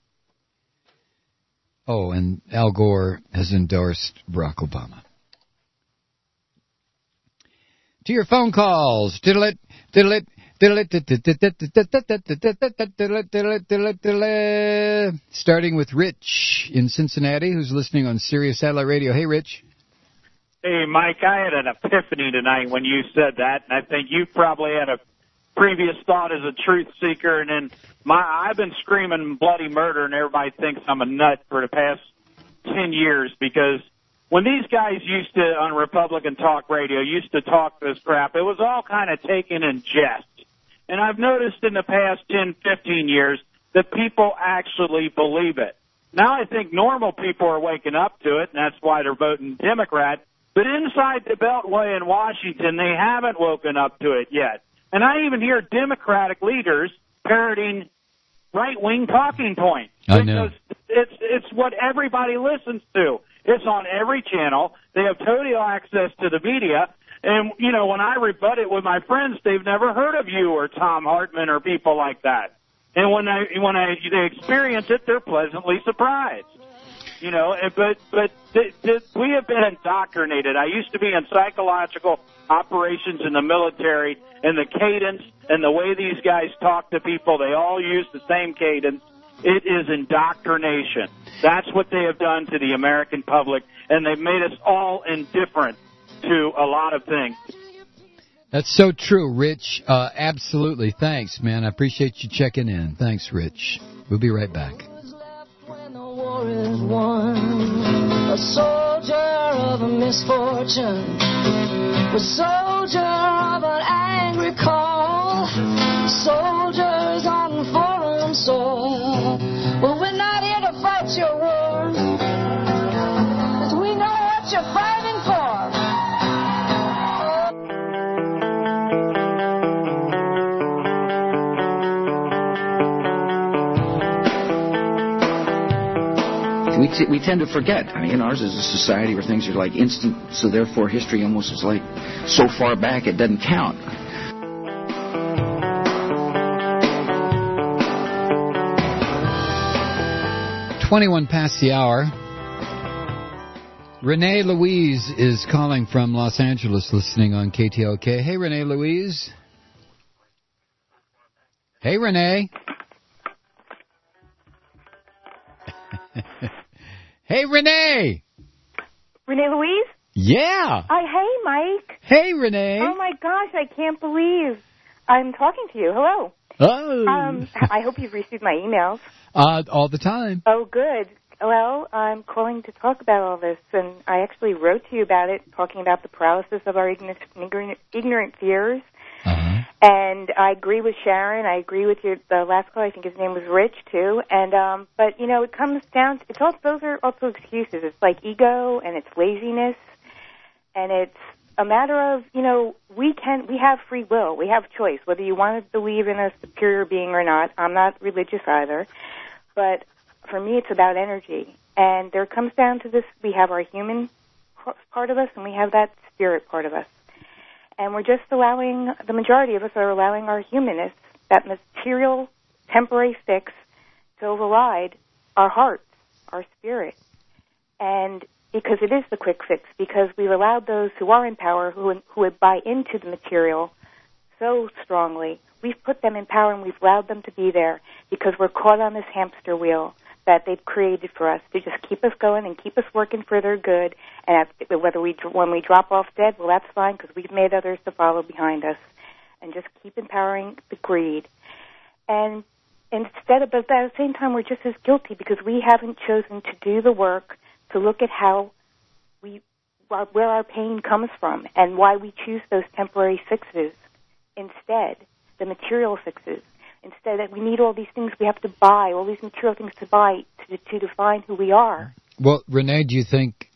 Speaker 2: Oh, and Al Gore has endorsed Barack Obama. To your phone calls. Diddle it, diddle it, diddle it, starting with Rich in Cincinnati, who's listening on Sirius Satellite Radio. Hey, Rich.
Speaker 10: Hey, Mike, I had an epiphany tonight when you said that, and I think you probably had a previous thought as a truth seeker, and then I've been screaming bloody murder, and everybody thinks I'm a nut for the past 10 years, because when these guys used to, on Republican talk radio, used to talk this crap, it was all kind of taken in jest. And I've noticed in the past 10, 15 years that people actually believe it. Now I think normal people are waking up to it, and that's why they're voting Democrat. But inside the Beltway in Washington, they haven't woken up to it yet. And I even hear Democratic leaders parroting right-wing talking points.
Speaker 2: I know.
Speaker 10: Because it's what everybody listens to. It's on every channel. They have total access to the media. And, you know, when I rebut it with my friends, they've never heard of you or Tom Hartman or people like that. And when they experience it, they're pleasantly surprised. You know, but we have been indoctrinated. I used to be in psychological operations in the military, and the cadence and the way these guys talk to people, they all use the same cadence. It is indoctrination. That's what they have done to the American public, and they've made us all indifferent to a lot of things.
Speaker 2: That's so true, Rich. Absolutely. Thanks, man. I appreciate you checking in. Thanks, Rich. We'll be right back.
Speaker 11: When the war is won, a soldier of a misfortune, a soldier of an angry call, soldiers on foreign soil. Well, we're not here to fight your war, 'cause we know what you're fighting for.
Speaker 6: We tend to forget. I mean, ours is a society where things are like instant, so therefore history almost is like so far back it doesn't count.
Speaker 2: "21 past the hour. Renee Louise is calling from Los Angeles, listening on KTLK. Hey, Renee Louise. Hey, Renee. Hey, Renee.
Speaker 12: Renee Louise?
Speaker 2: Yeah.
Speaker 12: Hey, Mike.
Speaker 2: Hey, Renee.
Speaker 12: Oh, my gosh, I can't believe I'm talking to you. Hello.
Speaker 2: Oh.
Speaker 12: I hope you've received my emails.
Speaker 2: All the time.
Speaker 12: Oh, good. Well, I'm calling to talk about all this, and I actually wrote to you about it, talking about the paralysis of our ignorant fears.
Speaker 2: Uh-huh.
Speaker 12: And I agree with Sharon. I agree with the last call. I think his name was Rich, too. And but, you know, it comes down to, those are also excuses. It's like ego, and it's laziness, and it's a matter of, you know, we have free will. We have choice, whether you want to believe in a superior being or not. I'm not religious either. But for me, it's about energy. And there comes down to this, we have our human part of us and we have that spirit part of us. And we're just allowing, the majority of us are allowing our humanness, that material, temporary fix, to override our hearts, our spirit. And because it is the quick fix, because we've allowed those who are in power, who would buy into the material so strongly, we've put them in power and we've allowed them to be there because we're caught on this hamster wheel that they've created for us to just keep us going and keep us working for their good. And when we drop off dead, well, that's fine because we've made others to follow behind us, and just keep empowering the greed. And instead of, but at the same time, we're just as guilty because we haven't chosen to do the work to look at how where our pain comes from and why we choose those temporary fixes instead, the material fixes. Instead, that we need all these things we have to buy, all these material things to buy to define who we are.
Speaker 2: Well, Renee, do you think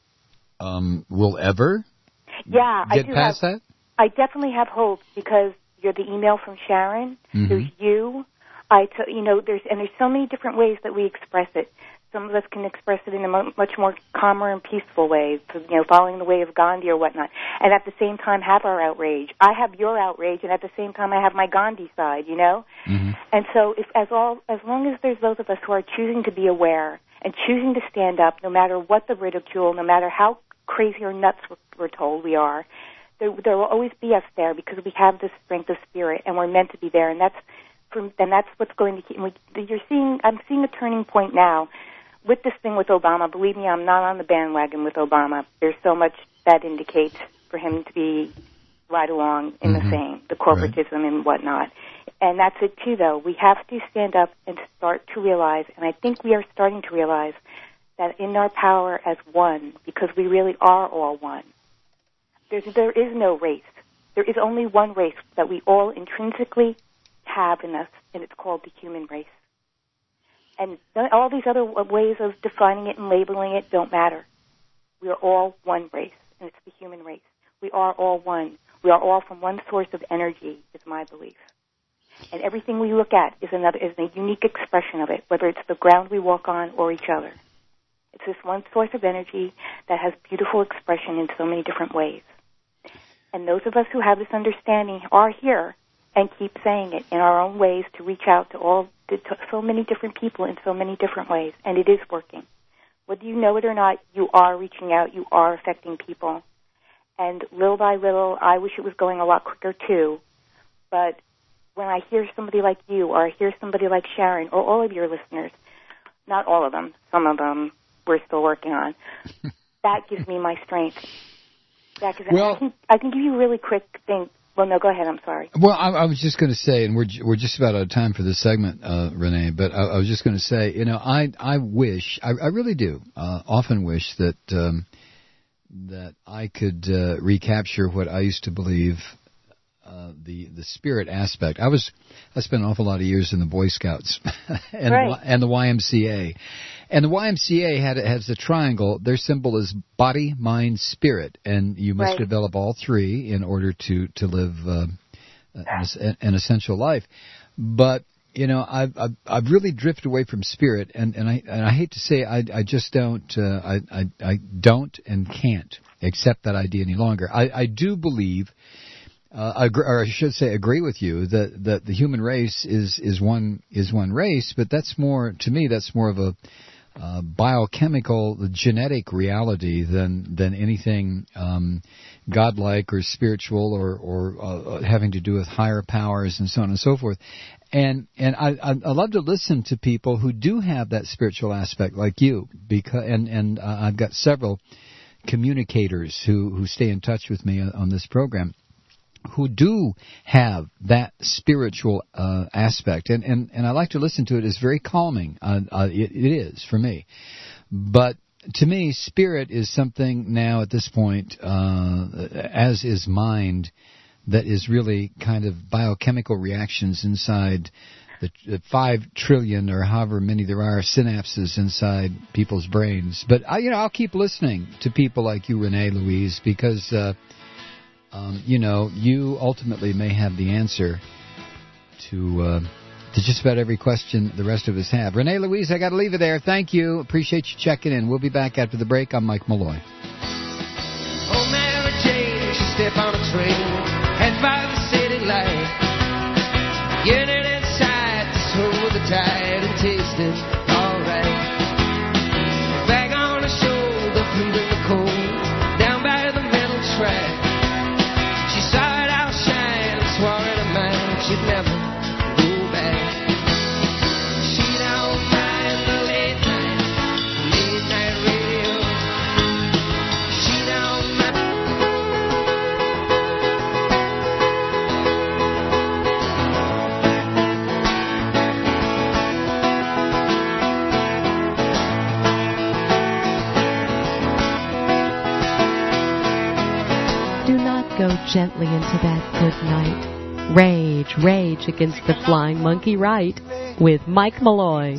Speaker 2: we'll ever get past that?
Speaker 12: I definitely have hope because you're the email from Sharon. Mm-hmm. There's you. There's so many different ways that we express it. Some of us can express it in a much more calmer and peaceful way, following the way of Gandhi or whatnot, and at the same time have our outrage. I have your outrage, and at the same time I have my Gandhi side, Mm-hmm. And so as long as there's those of us who are choosing to be aware and choosing to stand up, no matter what the ridicule, no matter how crazy or nuts we're told we are, there will always be us there because we have this strength of spirit, and we're meant to be there, and that's what's going to keep. I'm seeing a turning point now. With this thing with Obama, believe me, I'm not on the bandwagon with Obama. There's so much that indicates for him to be right along in the same, the corporatism and whatnot. And that's it too, though. We have to stand up and start to realize, and I think we are starting to realize, that in our power as one, because we really are all one, there is no race. There is only one race that we all intrinsically have in us, and it's called the human race. And all these other ways of defining it and labeling it don't matter. We are all one race, and it's the human race. We are all one. We are all from one source of energy, is my belief. And everything we look at is a unique expression of it, whether it's the ground we walk on or each other. It's this one source of energy that has beautiful expression in so many different ways. And those of us who have this understanding are here and keep saying it in our own ways to reach out to so many different people in so many different ways, and it is working. Whether you know it or not, you are reaching out, you are affecting people. And little by little, I wish it was going a lot quicker too, but when I hear somebody like you, or I hear somebody like Sharon, or all of your listeners, not all of them, some of them we're still working on, that gives me my strength. I can give you a really quick thing. Well, no, go ahead. I'm sorry.
Speaker 2: Well, I was just going to say, and we're just about out of time for this segment, Renee. But I was just going to say, I wish, I really do, often wish that that I could recapture what I used to believe, the spirit aspect. I spent an awful lot of years in the Boy Scouts and the YMCA. And the YMCA has a triangle. Their symbol is body, mind, spirit, and you must develop all three in order to live an essential life. But I've really drifted away from spirit, and I hate to say I just don't I don't and can't accept that idea any longer. I do believe. Or I should say, agree with you that the human race is one race, but that's more, to me, that's more of a biochemical, genetic reality than anything godlike or spiritual or having to do with higher powers and so on and so forth. And I love to listen to people who do have that spiritual aspect, like you, because and I've got several communicators who stay in touch with me on this program, who do have that spiritual aspect, and I like to listen to it. It's very calming. It is for me. But to me, spirit is something now at this point, as is mind, that is really kind of biochemical reactions inside the 5 trillion or however many there are synapses inside people's brains. But I'll keep listening to people like you, Renee Louise, because you ultimately may have the answer to to just about every question the rest of us have. Renee Louise, I got to leave it there. Thank you. Appreciate you checking in. We'll be back after the break. I'm Mike Malloy.
Speaker 8: Oh, Mary Jane, she stepped on a train, head by the city light. Get it inside, just hold the tide and taste it alright. Bag on her shoulder, feeling the cold, down by the metal track. She saw it all shine and swore in her mind she'd never go back. She don't mind the late night radio. She don't mind.
Speaker 9: Do not go gently into that good night. Rage, rage against the flying monkey right with Mike Malloy.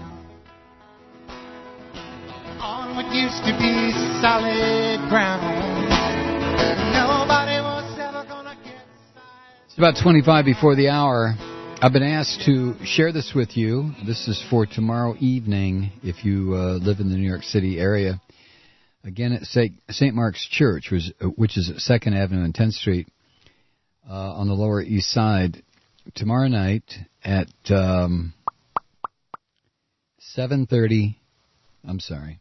Speaker 8: On what used to be solid ground. Nobody was ever gonna get.
Speaker 2: It's about 25 before the hour. I've been asked to share this with you. This is for tomorrow evening if you live in the New York City area. Again, at St. Mark's Church, which is at 2nd Avenue and 10th Street on the Lower East Side, tomorrow night at 7:30. I'm sorry.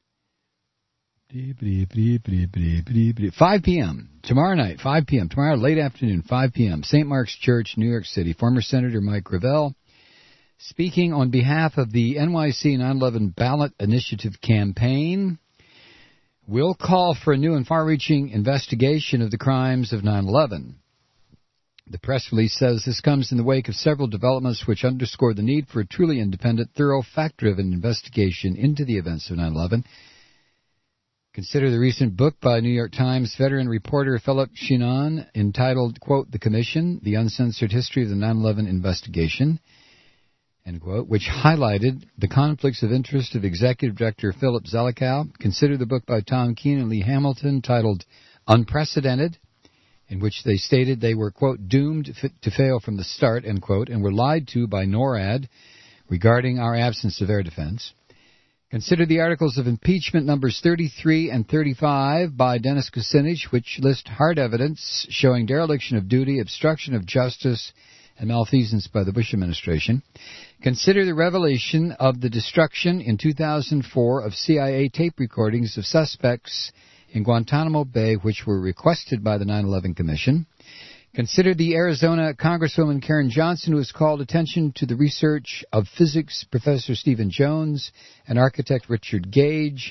Speaker 2: 5 p.m. Tomorrow night, 5 p.m. Tomorrow late afternoon, 5 p.m. St. Mark's Church, New York City. Former Senator Mike Gravel speaking on behalf of the NYC 9/11 Ballot Initiative campaign. Will call for a new and far-reaching investigation of the crimes of 9/11. The press release says this comes in the wake of several developments which underscore the need for a truly independent, thorough, fact-driven investigation into the events of 9/11. Consider the recent book by New York Times veteran reporter Philip Sheehan entitled, quote, The Commission, The Uncensored History of the 9/11 Investigation, end quote, which highlighted the conflicts of interest of Executive Director Philip Zelikow. Consider the book by Tom Keene and Lee Hamilton titled Unprecedented, in which they stated they were, quote, doomed to fail from the start, end quote, and were lied to by NORAD regarding our absence of air defense. Consider the articles of impeachment numbers 33 and 35 by Dennis Kucinich, which list hard evidence showing dereliction of duty, obstruction of justice, and malfeasance by the Bush administration. Consider the revelation of the destruction in 2004 of CIA tape recordings of suspects in Guantanamo Bay, which were requested by the 9/11 Commission. Consider the Arizona Congresswoman Karen Johnson, who has called attention to the research of physics Professor Stephen Jones and architect Richard Gage,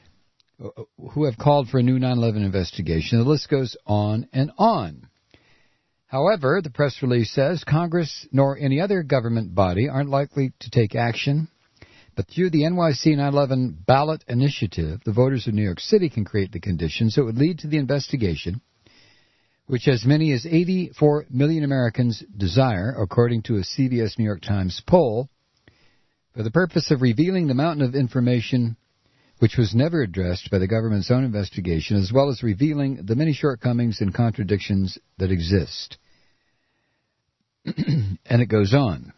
Speaker 2: who have called for a new 9/11 investigation. The list goes on and on. However, the press release says Congress nor any other government body aren't likely to take action, but through the NYC 9/11 Ballot Initiative, the voters of New York City can create the conditions that would lead to the investigation, which as many as 84 million Americans desire, according to a CBS New York Times poll, for the purpose of revealing the mountain of information which was never addressed by the government's own investigation, as well as revealing the many shortcomings and contradictions that exist. And it goes on.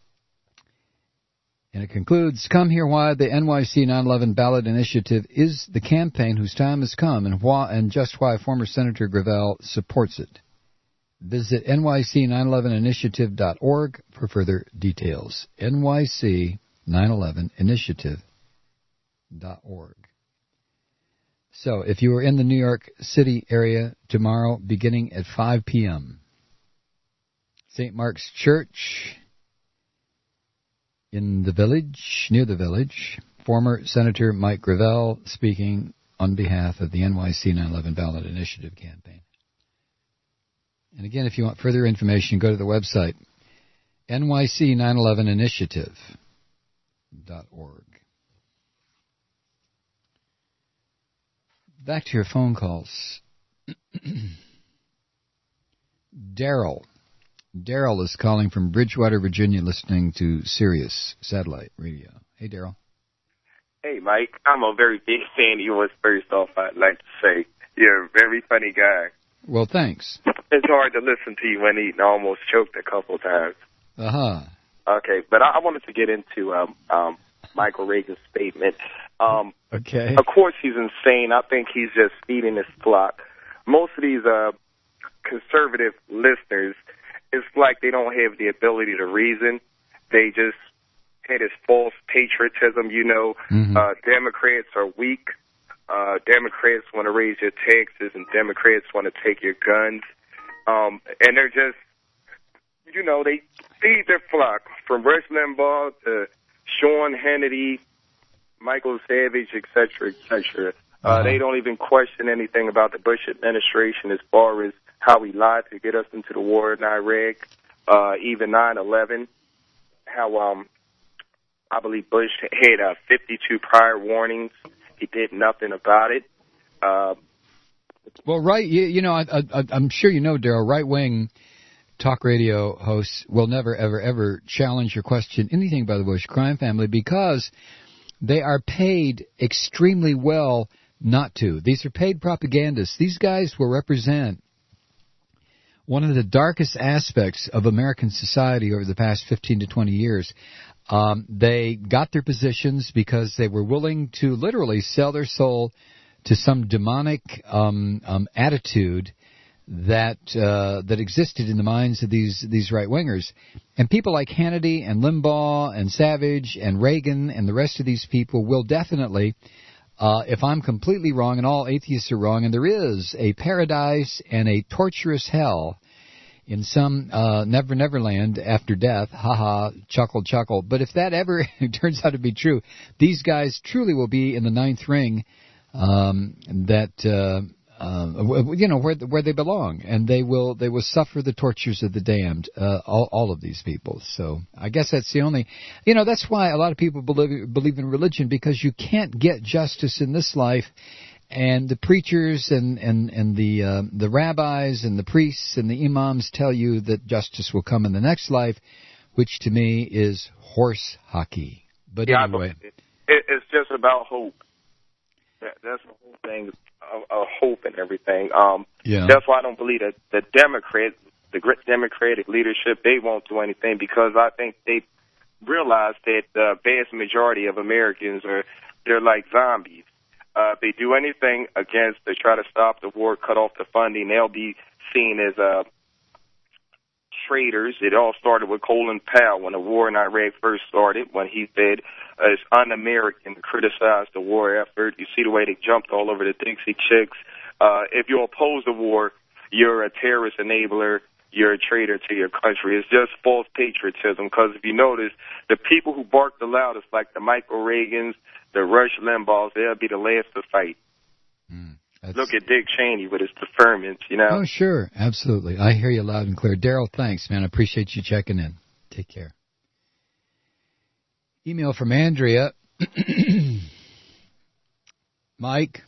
Speaker 2: And it concludes, come hear why the NYC 9/11 Ballot Initiative is the campaign whose time has come and just why former Senator Gravel supports it. Visit nyc911initiative.org for further details. nyc911initiative.org. So if you are in the New York City area tomorrow beginning at 5 p.m., St. Mark's Church in the Village, near the Village, former Senator Mike Gravel speaking on behalf of the NYC 9/11 Ballot Initiative campaign. And again, if you want further information, go to the website, nyc911initiative.org. Back to your phone calls. Daryl is calling from Bridgewater, Virginia, listening to Sirius Satellite Radio. Hey, Daryl.
Speaker 13: Hey, Mike. I'm a very big fan of yours. First off, I'd like to say you're a very funny guy.
Speaker 2: Well, thanks.
Speaker 13: It's hard to listen to you when eating. I almost choked a couple times.
Speaker 2: Uh-huh.
Speaker 13: Okay, but I wanted to get into Michael Reagan's statement.
Speaker 2: Okay.
Speaker 13: Of course, he's insane. I think he's just feeding his flock. Most of these conservative listeners, it's like they don't have the ability to reason. They just had this false patriotism. Democrats are weak. Democrats want to raise your taxes, and Democrats want to take your guns. And they're just, they feed their flock, from Rush Limbaugh to Sean Hannity, Michael Savage, et cetera, et cetera. They don't even question anything about the Bush administration as far as how he lied to get us into the war in Iraq, even 9/11, how I believe Bush had 52 prior warnings. He did nothing about it.
Speaker 2: Well, right, I'm sure you know, Daryl, right-wing talk radio hosts will never, ever, ever challenge or question anything by the Bush crime family because they are paid extremely well not to. These are paid propagandists. These guys will represent one of the darkest aspects of American society over the past 15 to 20 years. They got their positions because they were willing to literally sell their soul to some demonic attitude that existed in the minds of these right-wingers. And people like Hannity and Limbaugh and Savage and Reagan and the rest of these people will definitely, if I'm completely wrong and all atheists are wrong, and there is a paradise and a torturous hell in some Never Land after death, ha-ha, chuckle, chuckle. But if that ever turns out to be true, these guys truly will be in the ninth ring, where they belong, and they will suffer the tortures of the damned, all of these people. So I guess that's the only, that's why a lot of people believe in religion, because you can't get justice in this life. And the preachers and the rabbis and the priests and the imams tell you that justice will come in the next life, which to me is horse hockey. But anyway,
Speaker 13: it's just about hope. That's the whole thing, of hope and everything. That's why I don't believe that the Democratic leadership, they won't do anything, because I think they realize that the vast majority of Americans they're like zombies. They do anything to try to stop the war, cut off the funding, they'll be seen as traitors. It all started with Colin Powell when the war in Iraq first started, when he said it's un-American to criticize the war effort. You see the way they jumped all over the Dixie Chicks. If you oppose the war, you're a terrorist enabler. You're a traitor to your country. It's just false patriotism, because if you notice, the people who bark the loudest, like the Michael Reagans, the Rush Limbaughs, they'll be the last to fight. Look at Dick Cheney with his deferments,
Speaker 2: Oh, sure. Absolutely. I hear you loud and clear. Daryl, thanks, man. I appreciate you checking in. Take care. Email from Andrea. Mike,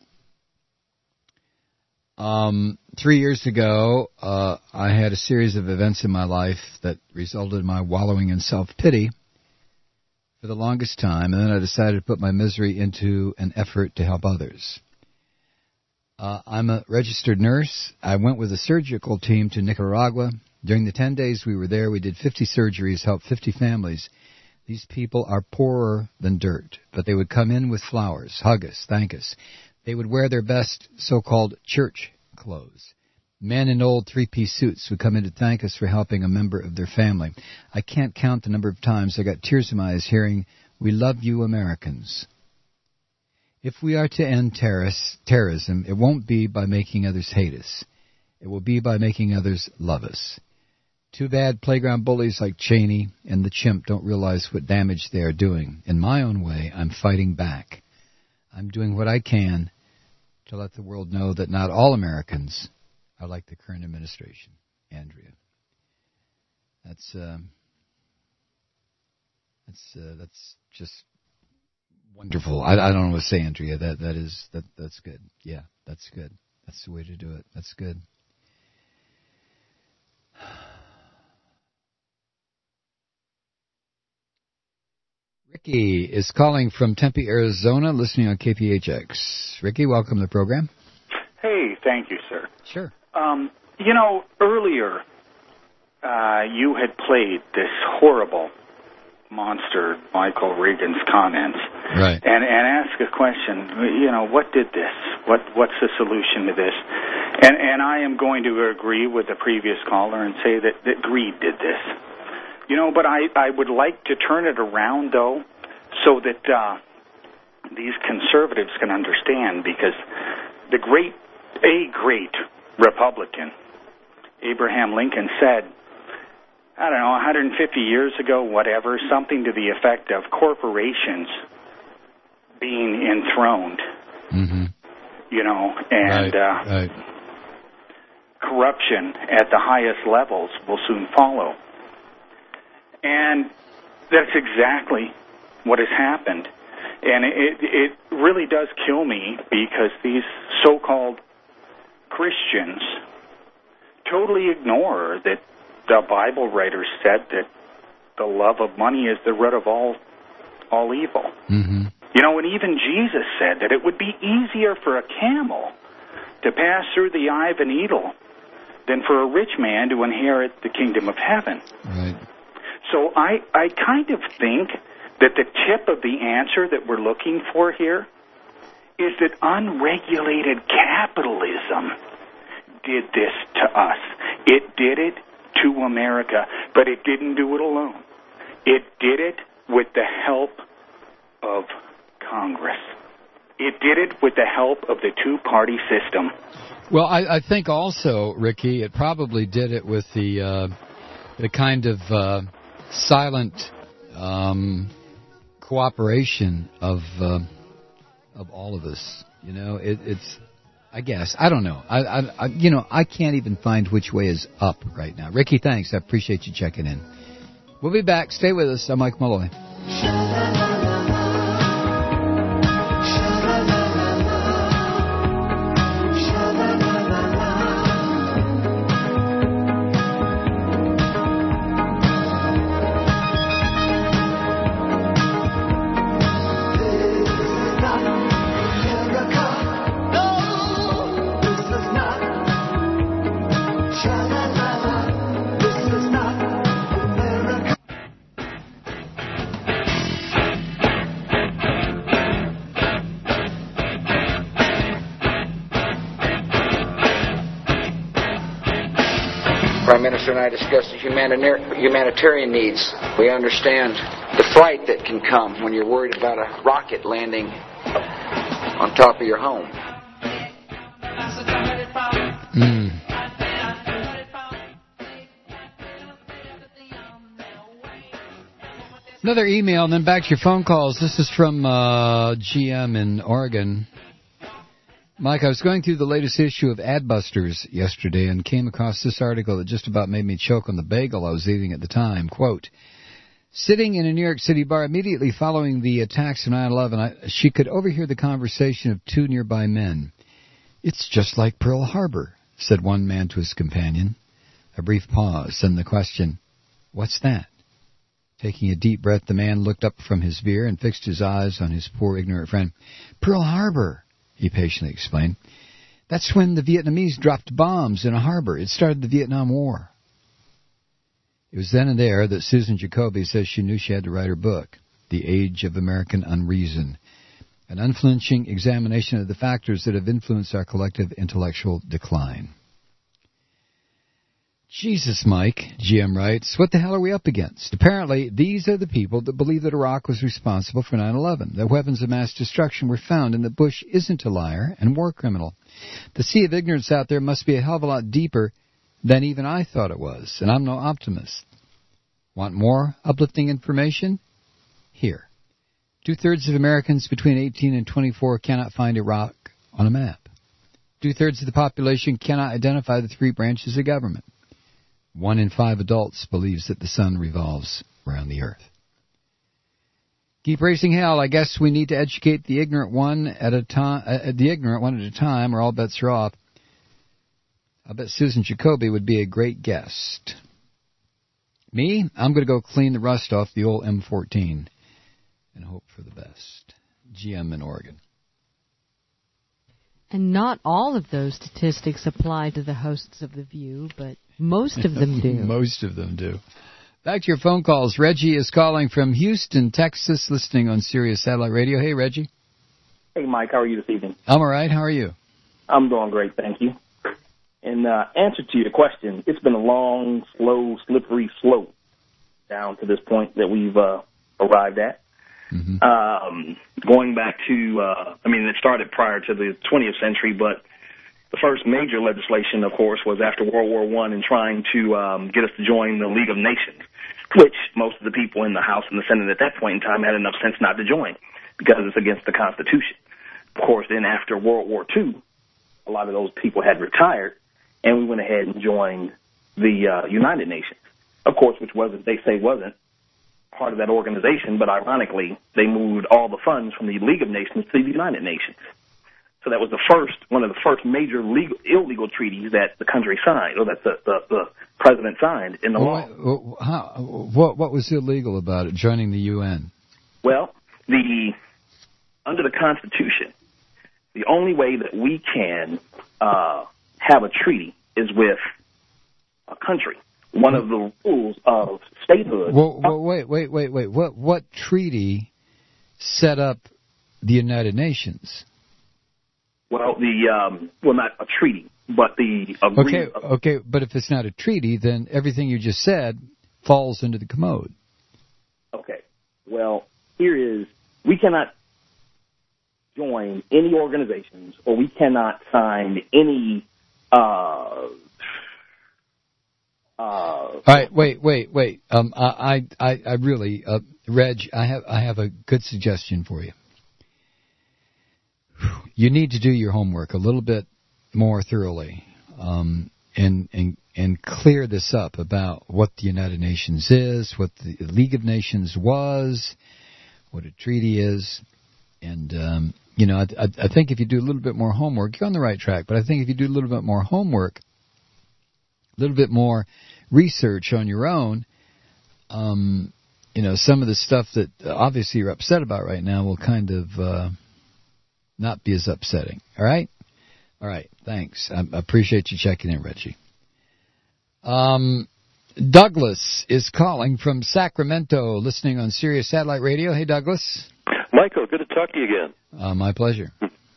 Speaker 2: 3 years ago, I had a series of events in my life that resulted in my wallowing in self-pity for the longest time, and then I decided to put my misery into an effort to help others. I'm a registered nurse. I went with a surgical team to Nicaragua. During the 10 days we were there, we did 50 surgeries, helped 50 families. These people are poorer than dirt, but they would come in with flowers, hug us, thank us. They would wear their best so-called church clothes. Men in old three-piece suits would come in to thank us for helping a member of their family. I can't count the number of times I got tears in my eyes hearing, "We love you, Americans." If we are to end terrorism, it won't be by making others hate us. It will be by making others love us. Too bad playground bullies like Cheney and the chimp don't realize what damage they are doing. In my own way, I'm fighting back. I'm doing what I can to let the world know that not all Americans are like the current administration. Andrea. That's just wonderful. I don't know what to say, Andrea. That's good. Yeah, that's good. That's the way to do it. That's good. Ricky is calling from Tempe, Arizona, listening on KPHX. Ricky, welcome to the program.
Speaker 14: Hey, thank you, sir.
Speaker 2: Sure.
Speaker 14: Earlier you had played this horrible monster Michael Regan's comments,
Speaker 2: right,
Speaker 14: and ask a question. You know, what did this? What's the solution to this? And I am going to agree with the previous caller and say that greed did this. You know, but I would like to turn it around, though, so that these conservatives can understand, because a great Republican, Abraham Lincoln, said, I don't know, 150 years ago, whatever, something to the effect of corporations being enthroned, you know, and
Speaker 2: right.
Speaker 14: corruption at the highest levels will soon follow. And that's exactly what has happened. And it really does kill me, because these so-called Christians totally ignore that the Bible writers said that the love of money is the root of all evil. You know, and even Jesus said that it would be easier for a camel to pass through the eye of a needle than for a rich man to inherit the kingdom of heaven.
Speaker 2: Right.
Speaker 14: So I kind of think that the tip of the answer that we're looking for here is that unregulated capitalism did this to us. It did it to America, but it didn't do it alone. It did it with the help of Congress. It did it with the help of the two-party system.
Speaker 2: Well, I think also, Ricky, it probably did it with the kind of silent cooperation of all of us. You know, it's. I guess I don't know. I can't even find which way is up right now. Ricky, thanks. I appreciate you checking in. We'll be back. Stay with us. I'm Mike Malloy.
Speaker 6: Prime Minister and I discussed the humanitarian needs. We understand the fright that can come when you're worried about a rocket landing on top of your home.
Speaker 2: Another email, and then back to your phone calls. This is from GM in Oregon. Mike, I was going through the latest issue of Adbusters yesterday and came across this article that just about made me choke on the bagel I was eating at the time. Quote, sitting in a New York City bar immediately following the attacks of 9/11, she could overhear the conversation of two nearby men. It's just like Pearl Harbor, said one man to his companion. A brief pause, then the question, what's that? Taking a deep breath, the man looked up from his beer and fixed his eyes on his poor, ignorant friend. Pearl Harbor, he patiently explained. That's when the Vietnamese dropped bombs in a harbor. It started the Vietnam War. It was then and there that Susan Jacoby says she knew she had to write her book, The Age of American Unreason, an unflinching examination of the factors that have influenced our collective intellectual decline. Jesus, Mike, GM writes, what the hell are we up against? Apparently, these are the people that believe that Iraq was responsible for 9/11, that weapons of mass destruction were found, and that Bush isn't a liar and war criminal. The sea of ignorance out there must be a hell of a lot deeper than even I thought it was, and I'm no optimist. Want more uplifting information? Here. 2/3 of Americans between 18 and 24 cannot find Iraq on a map. 2/3 of the population cannot identify the three branches of government. 1 in 5 adults believes that the sun revolves around the earth. Keep raising hell. I guess we need to educate the ignorant one at a time, or all bets are off. I bet Susan Jacoby would be a great guest. Me, I'm going to go clean the rust off the old M14 and hope for the best. GM in Oregon.
Speaker 9: And not all of those statistics apply to the hosts of The View, but most of them do.
Speaker 2: Most of them do. Back to your phone calls. Reggie is calling from Houston, Texas, listening on Sirius Satellite Radio. Hey, Reggie.
Speaker 15: Hey, Mike. How are you this evening?
Speaker 2: I'm all right. How are you?
Speaker 15: I'm doing great, thank you. In answer to your question, it's been a long, slow, slippery slope down to this point that we've arrived at. Going back to, it started prior to the 20th century, but the first major legislation, of course, was after World War I and trying to get us to join the League of Nations, which most of the people in the House and the Senate at that point in time had enough sense not to join because it's against the Constitution. Of course, then after World War II, a lot of those people had retired, and we went ahead and joined the United Nations, of course, which wasn't part of that organization, but ironically, they moved all the funds from the League of Nations to the United Nations. So that was one of the first major illegal treaties that the country signed, or that the president signed in the law.
Speaker 2: What was illegal about it, joining the UN?
Speaker 15: Well, under the Constitution, the only way that we can have a treaty is with a country. One of the rules of statehood.
Speaker 2: Wait. What treaty set up the United Nations?
Speaker 15: Well, not a treaty, but the agreement.
Speaker 2: Okay, but if it's not a treaty, then everything you just said falls into the commode.
Speaker 15: Okay. Well, we cannot join any organizations, or we cannot sign any.
Speaker 2: All right, wait. I really, Reg, I have a good suggestion for you. You need to do your homework a little bit more thoroughly, and clear this up about what the United Nations is, what the League of Nations was, what a treaty is, and I think if you do a little bit more homework, you're on the right track. But I think if you do a little bit more homework, a little bit more research on your own, some of the stuff that obviously you're upset about right now will kind of not be as upsetting. All right? All right, thanks. I appreciate you checking in, Reggie. Douglas is calling from Sacramento, listening on Sirius Satellite Radio. Hey, Douglas.
Speaker 16: Michael, good to talk to you again.
Speaker 2: My pleasure.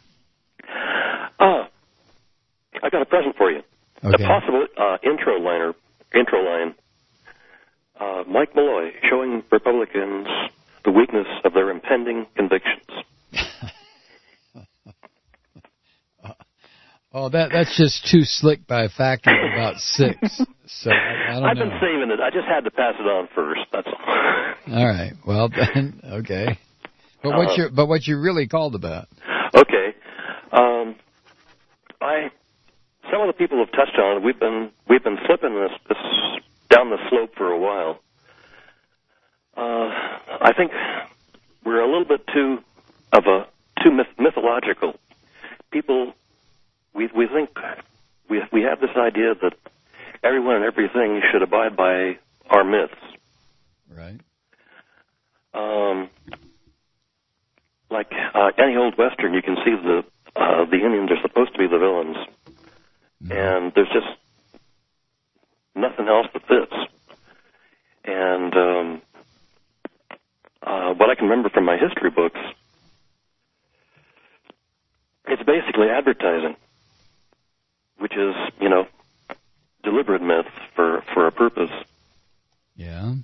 Speaker 16: I got a present for you.
Speaker 2: Okay.
Speaker 16: A possible intro line. Mike Malloy showing Republicans the weakness of their impending convictions.
Speaker 2: That's just too slick by a factor of about 6. So I don't know.
Speaker 16: I've been saving it. I just had to pass it on first. That's all.
Speaker 2: All right. Well then, okay. But what you really called about?
Speaker 16: Okay. Some of the people have touched on it. We've been flipping this down the slope for a while. I think we're a little bit too mythological. People, we think we have this idea that everyone and everything should abide by our myths.
Speaker 2: Right.
Speaker 16: Like any old Western, you can see the Indians are supposed to be the villains, and there's just nothing else that fits. And what I can remember from my history books, it's basically advertising, which is, deliberate myth for a purpose.
Speaker 2: Yeah.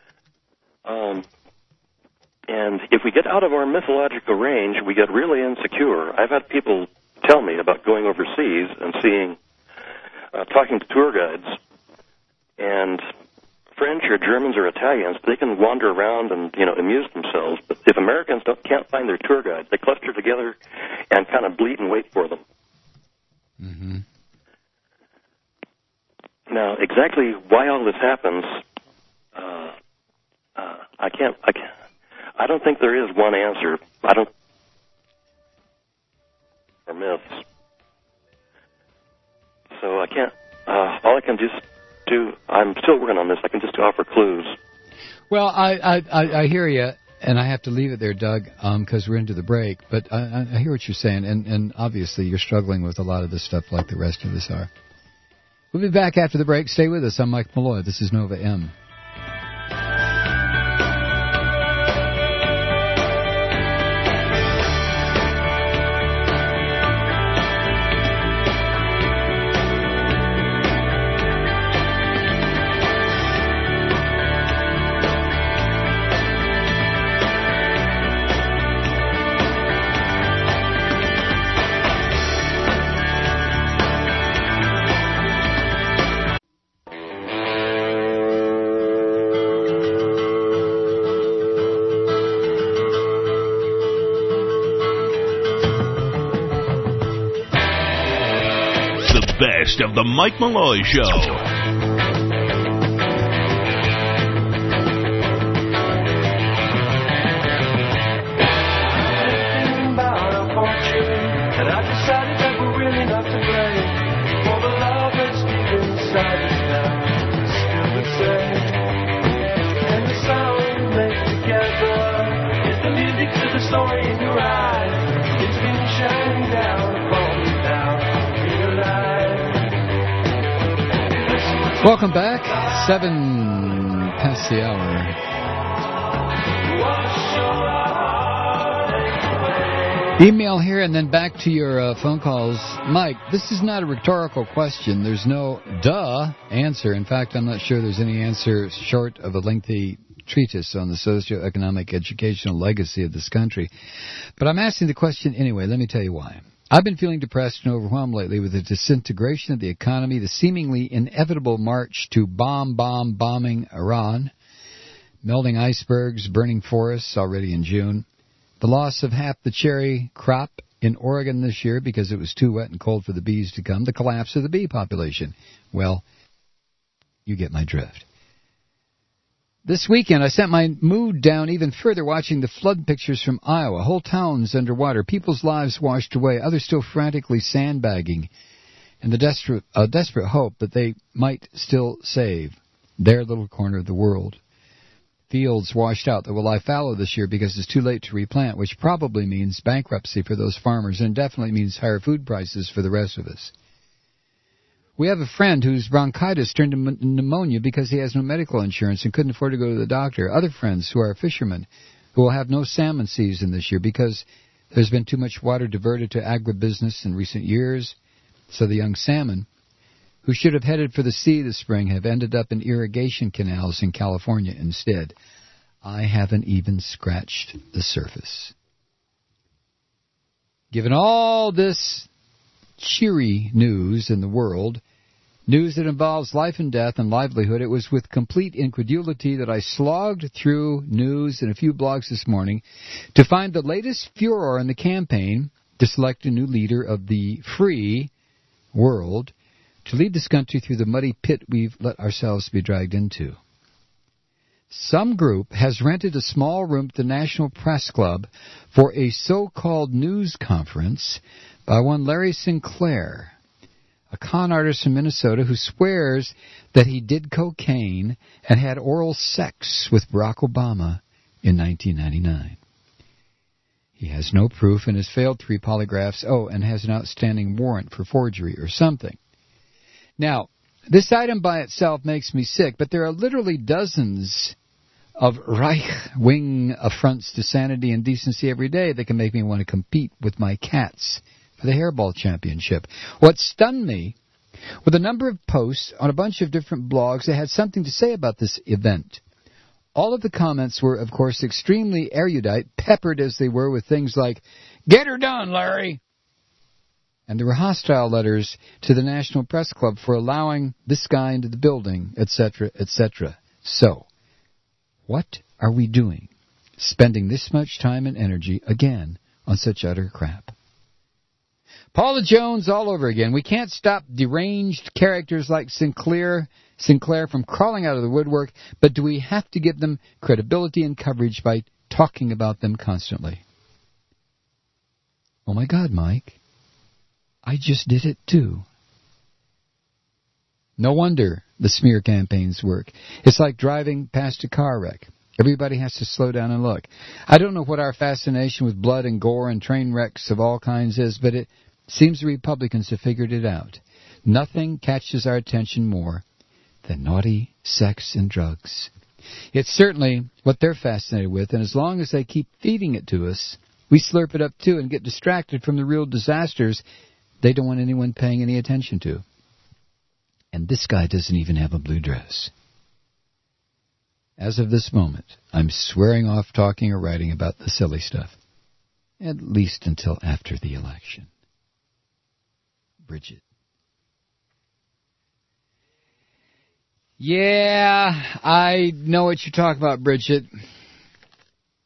Speaker 16: And if we get out of our mythological range, we get really insecure. I've had people tell me about going overseas and talking to tour guides, and French or Germans or Italians, they can wander around and, amuse themselves. But if Americans can't find their tour guides, they cluster together and kind of bleed and wait for them.
Speaker 2: Mm-hmm.
Speaker 16: Now, exactly why all this happens, I don't think there is one answer. Or myths. So I can't, all I can just do, I'm still working on this, I can just offer clues.
Speaker 2: Well, I hear you, and I have to leave it there, Doug, because we're into the break, but I hear what you're saying, and obviously you're struggling with a lot of this stuff like the rest of us are. We'll be back after the break. Stay with us. I'm Mike Malloy. This is Nova M.
Speaker 1: best of the Mike Malloy Show.
Speaker 8: And I decided that we're really not to blame for the love that's deep inside us now. It's still the same. And the sound we make together is the music to the story in your eyes. It's been shining down upon me now. Realize.
Speaker 2: Welcome back. 7 past the hour. Email here and then back to your phone calls. Mike, this is not a rhetorical question. There's no duh answer. In fact, I'm not sure there's any answer short of a lengthy treatise on the socioeconomic educational legacy of this country. But I'm asking the question anyway. Let me tell you why. I've been feeling depressed and overwhelmed lately with the disintegration of the economy, the seemingly inevitable march to bombing Iran, melting icebergs, burning forests already in June, the loss of half the cherry crop in Oregon this year because it was too wet and cold for the bees to come, the collapse of the bee population. Well, you get my drift. This weekend, I sent my mood down even further watching the flood pictures from Iowa. Whole towns underwater, people's lives washed away, others still frantically sandbagging, and the desperate hope that they might still save their little corner of the world. Fields washed out that will lie fallow this year because it's too late to replant, which probably means bankruptcy for those farmers and definitely means higher food prices for the rest of us. We have a friend whose bronchitis turned to pneumonia because he has no medical insurance and couldn't afford to go to the doctor. Other friends who are fishermen who will have no salmon season this year because there's been too much water diverted to agribusiness in recent years. So the young salmon, who should have headed for the sea this spring, have ended up in irrigation canals in California instead. I haven't even scratched the surface. Given all this cheery news in the world, news that involves life and death and livelihood, it was with complete incredulity that I slogged through news and a few blogs this morning to find the latest furor in the campaign to select a new leader of the free world to lead this country through the muddy pit we've let ourselves be dragged into. Some group has rented a small room at the National Press Club for a so-called news conference by one Larry Sinclair, a con artist from Minnesota who swears that he did cocaine and had oral sex with Barack Obama in 1999. He has no proof and has failed 3 polygraphs, and has an outstanding warrant for forgery or something. Now, this item by itself makes me sick, but there are literally dozens of right-wing affronts to sanity and decency every day that can make me want to compete with my cats for the hairball championship. What stunned me were the number of posts on a bunch of different blogs that had something to say about this event. All of the comments were, of course, extremely erudite, peppered as they were with things like, "Get her done, Larry!" And there were hostile letters to the National Press Club for allowing this guy into the building, etc., etc. So, what are we doing, spending this much time and energy, again, on such utter crap? Paula Jones all over again. We can't stop deranged characters like Sinclair from crawling out of the woodwork, but do we have to give them credibility and coverage by talking about them constantly? Oh my God, Mike. I just did it too. No wonder the smear campaigns work. It's like driving past a car wreck. Everybody has to slow down and look. I don't know what our fascination with blood and gore and train wrecks of all kinds is, but it seems the Republicans have figured it out. Nothing catches our attention more than naughty sex and drugs. It's certainly what they're fascinated with, and as long as they keep feeding it to us, we slurp it up too and get distracted from the real disasters they don't want anyone paying any attention to. And this guy doesn't even have a blue dress. As of this moment, I'm swearing off talking or writing about the silly stuff. At least until after the election. Bridget. Yeah, I know what you're talking about, Bridget.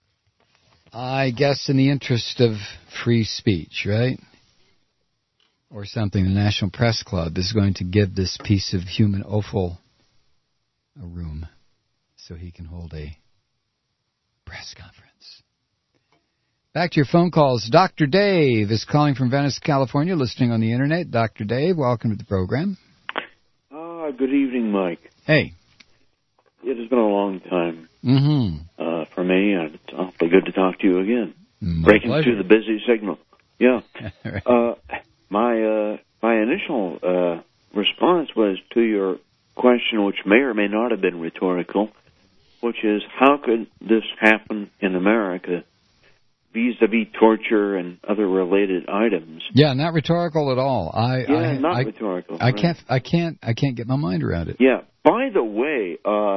Speaker 2: I guess in the interest of free speech, right? or something, the National Press Club is going to give this piece of human offal a room so he can hold a press conference. Back to your phone calls. Dr. Dave is calling from Venice, California, listening on the Internet. Dr. Dave, welcome to the program.
Speaker 17: Good evening, Mike.
Speaker 2: Hey.
Speaker 17: It has been a long time
Speaker 2: for
Speaker 17: me, and it's awfully good to talk to you again. Breaking
Speaker 2: pleasure.
Speaker 17: through the busy signal. Yeah.
Speaker 2: Right.
Speaker 17: My initial response was to your question, which may or may not have been rhetorical, which is, how could this happen in America vis-a-vis torture and other related items?
Speaker 2: Yeah, not rhetorical at all.
Speaker 17: Not rhetorical.
Speaker 2: I can't get my mind around it.
Speaker 17: Yeah. By the way,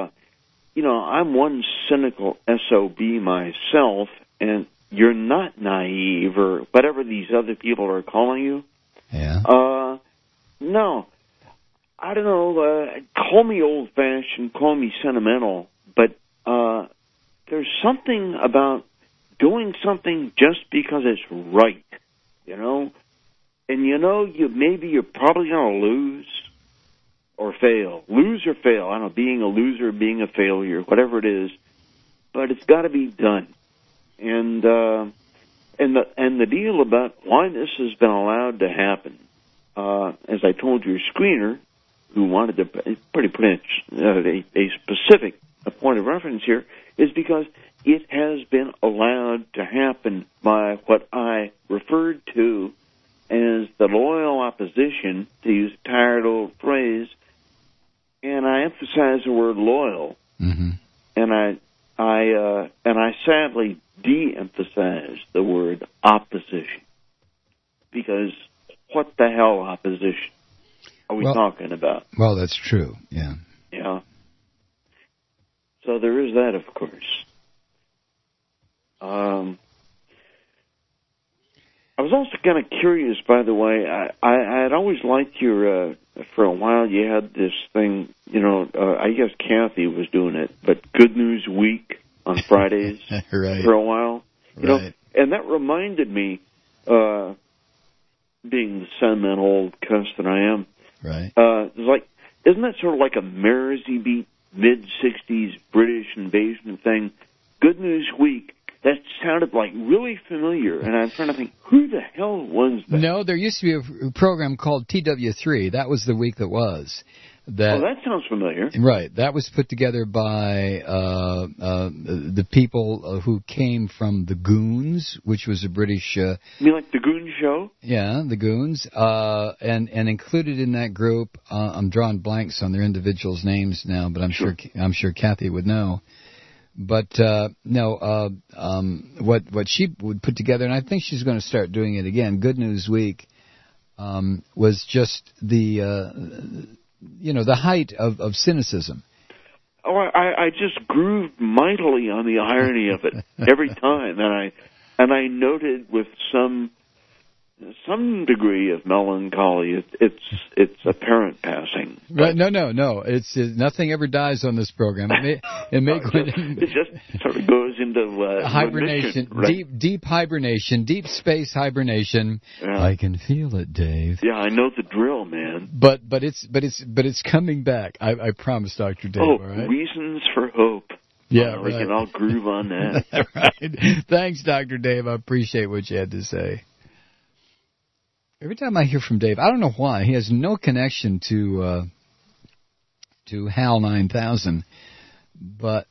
Speaker 17: I'm one cynical SOB myself, and you're not naive or whatever these other people are calling you.
Speaker 2: Yeah.
Speaker 17: No. I don't know. Call me old-fashioned, call me sentimental, but there's something about doing something just because it's right, And you're probably going to lose or fail. Lose or fail. I don't know, being a loser, being a failure, whatever it is. But it's got to be done. And the deal about why this has been allowed to happen, as I told your screener, who wanted to pretty much a specific point of reference here, is because it has been allowed to happen by what I referred to as the loyal opposition, to use a tired old phrase, and I emphasize the word loyal, and I sadly de-emphasize the word opposition, because what the hell opposition are we talking about?
Speaker 2: Well, that's true, yeah.
Speaker 17: Yeah. So there is that, of course. I was also kind of curious, by the way. I had always liked your, for a while you had this thing, I guess Kathy was doing it, but Good News Week on Fridays
Speaker 2: right.
Speaker 17: for a while.
Speaker 2: Right.
Speaker 17: And that reminded me, being the sentimental old cuss that I am,
Speaker 2: right?
Speaker 17: Isn't that sort of like a Mersey beat mid-'60s British invasion thing? Good News Week. That sounded like really familiar, and I'm trying to think, who the hell was that?
Speaker 2: No, there used to be a program called TW3. That was the week that was.
Speaker 17: That sounds familiar.
Speaker 2: Right. That was put together by the people who came from the Goons, which was a British...
Speaker 17: you mean like the Goon Show?
Speaker 2: Yeah, the Goons. And included in that group, I'm drawing blanks on their individuals' names now, but I'm sure Kathy would know. But what she would put together, and I think she's going to start doing it again. Good News Week was just the height of cynicism.
Speaker 17: Oh, I just grooved mightily on the irony of it every time, and I noted with some degree of melancholy it's apparent passing.
Speaker 2: Right? No. It's nothing ever dies on this program. It
Speaker 17: just sort of goes into
Speaker 2: hibernation,
Speaker 17: right?
Speaker 2: deep hibernation, deep space hibernation.
Speaker 17: Yeah.
Speaker 2: I can feel it, Dave.
Speaker 17: Yeah, I know the drill, man.
Speaker 2: But it's coming back. I promise, Dr. Dave.
Speaker 17: Oh,
Speaker 2: all right?
Speaker 17: Reasons for hope.
Speaker 2: Yeah,
Speaker 17: we can all groove on that.
Speaker 2: Right. Thanks, Dr. Dave. I appreciate what you had to say. Every time I hear from Dave, I don't know why, he has no connection to HAL 9000, but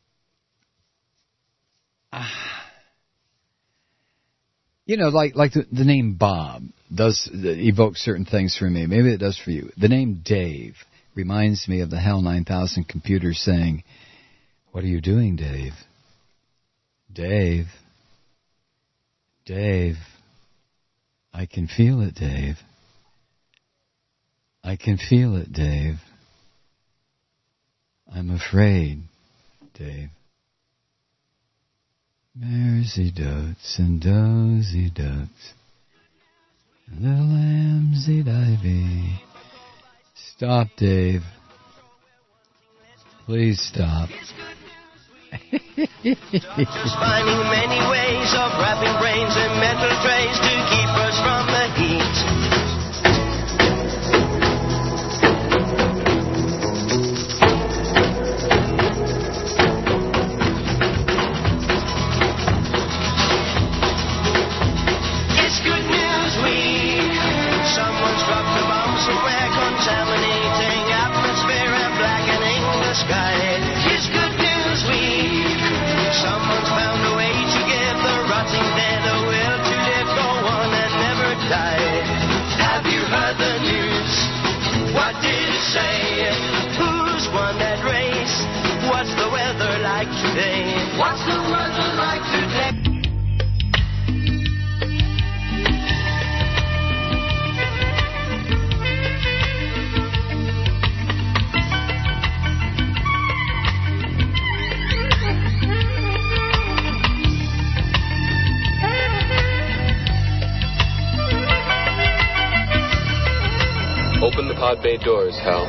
Speaker 2: like the name Bob does evoke certain things for me. Maybe it does for you. The name Dave reminds me of the HAL 9000 computer saying, "What are you doing, Dave? Dave? Dave? I can feel it, Dave. I can feel it, Dave. I'm afraid, Dave." Mersey dotes and dozy ducks, little lambsy divey. Stop, Dave. Please stop.
Speaker 7: Finding many ways of wrapping brains in metal trays to keep us from the heat.
Speaker 18: pod bay doors, Hal.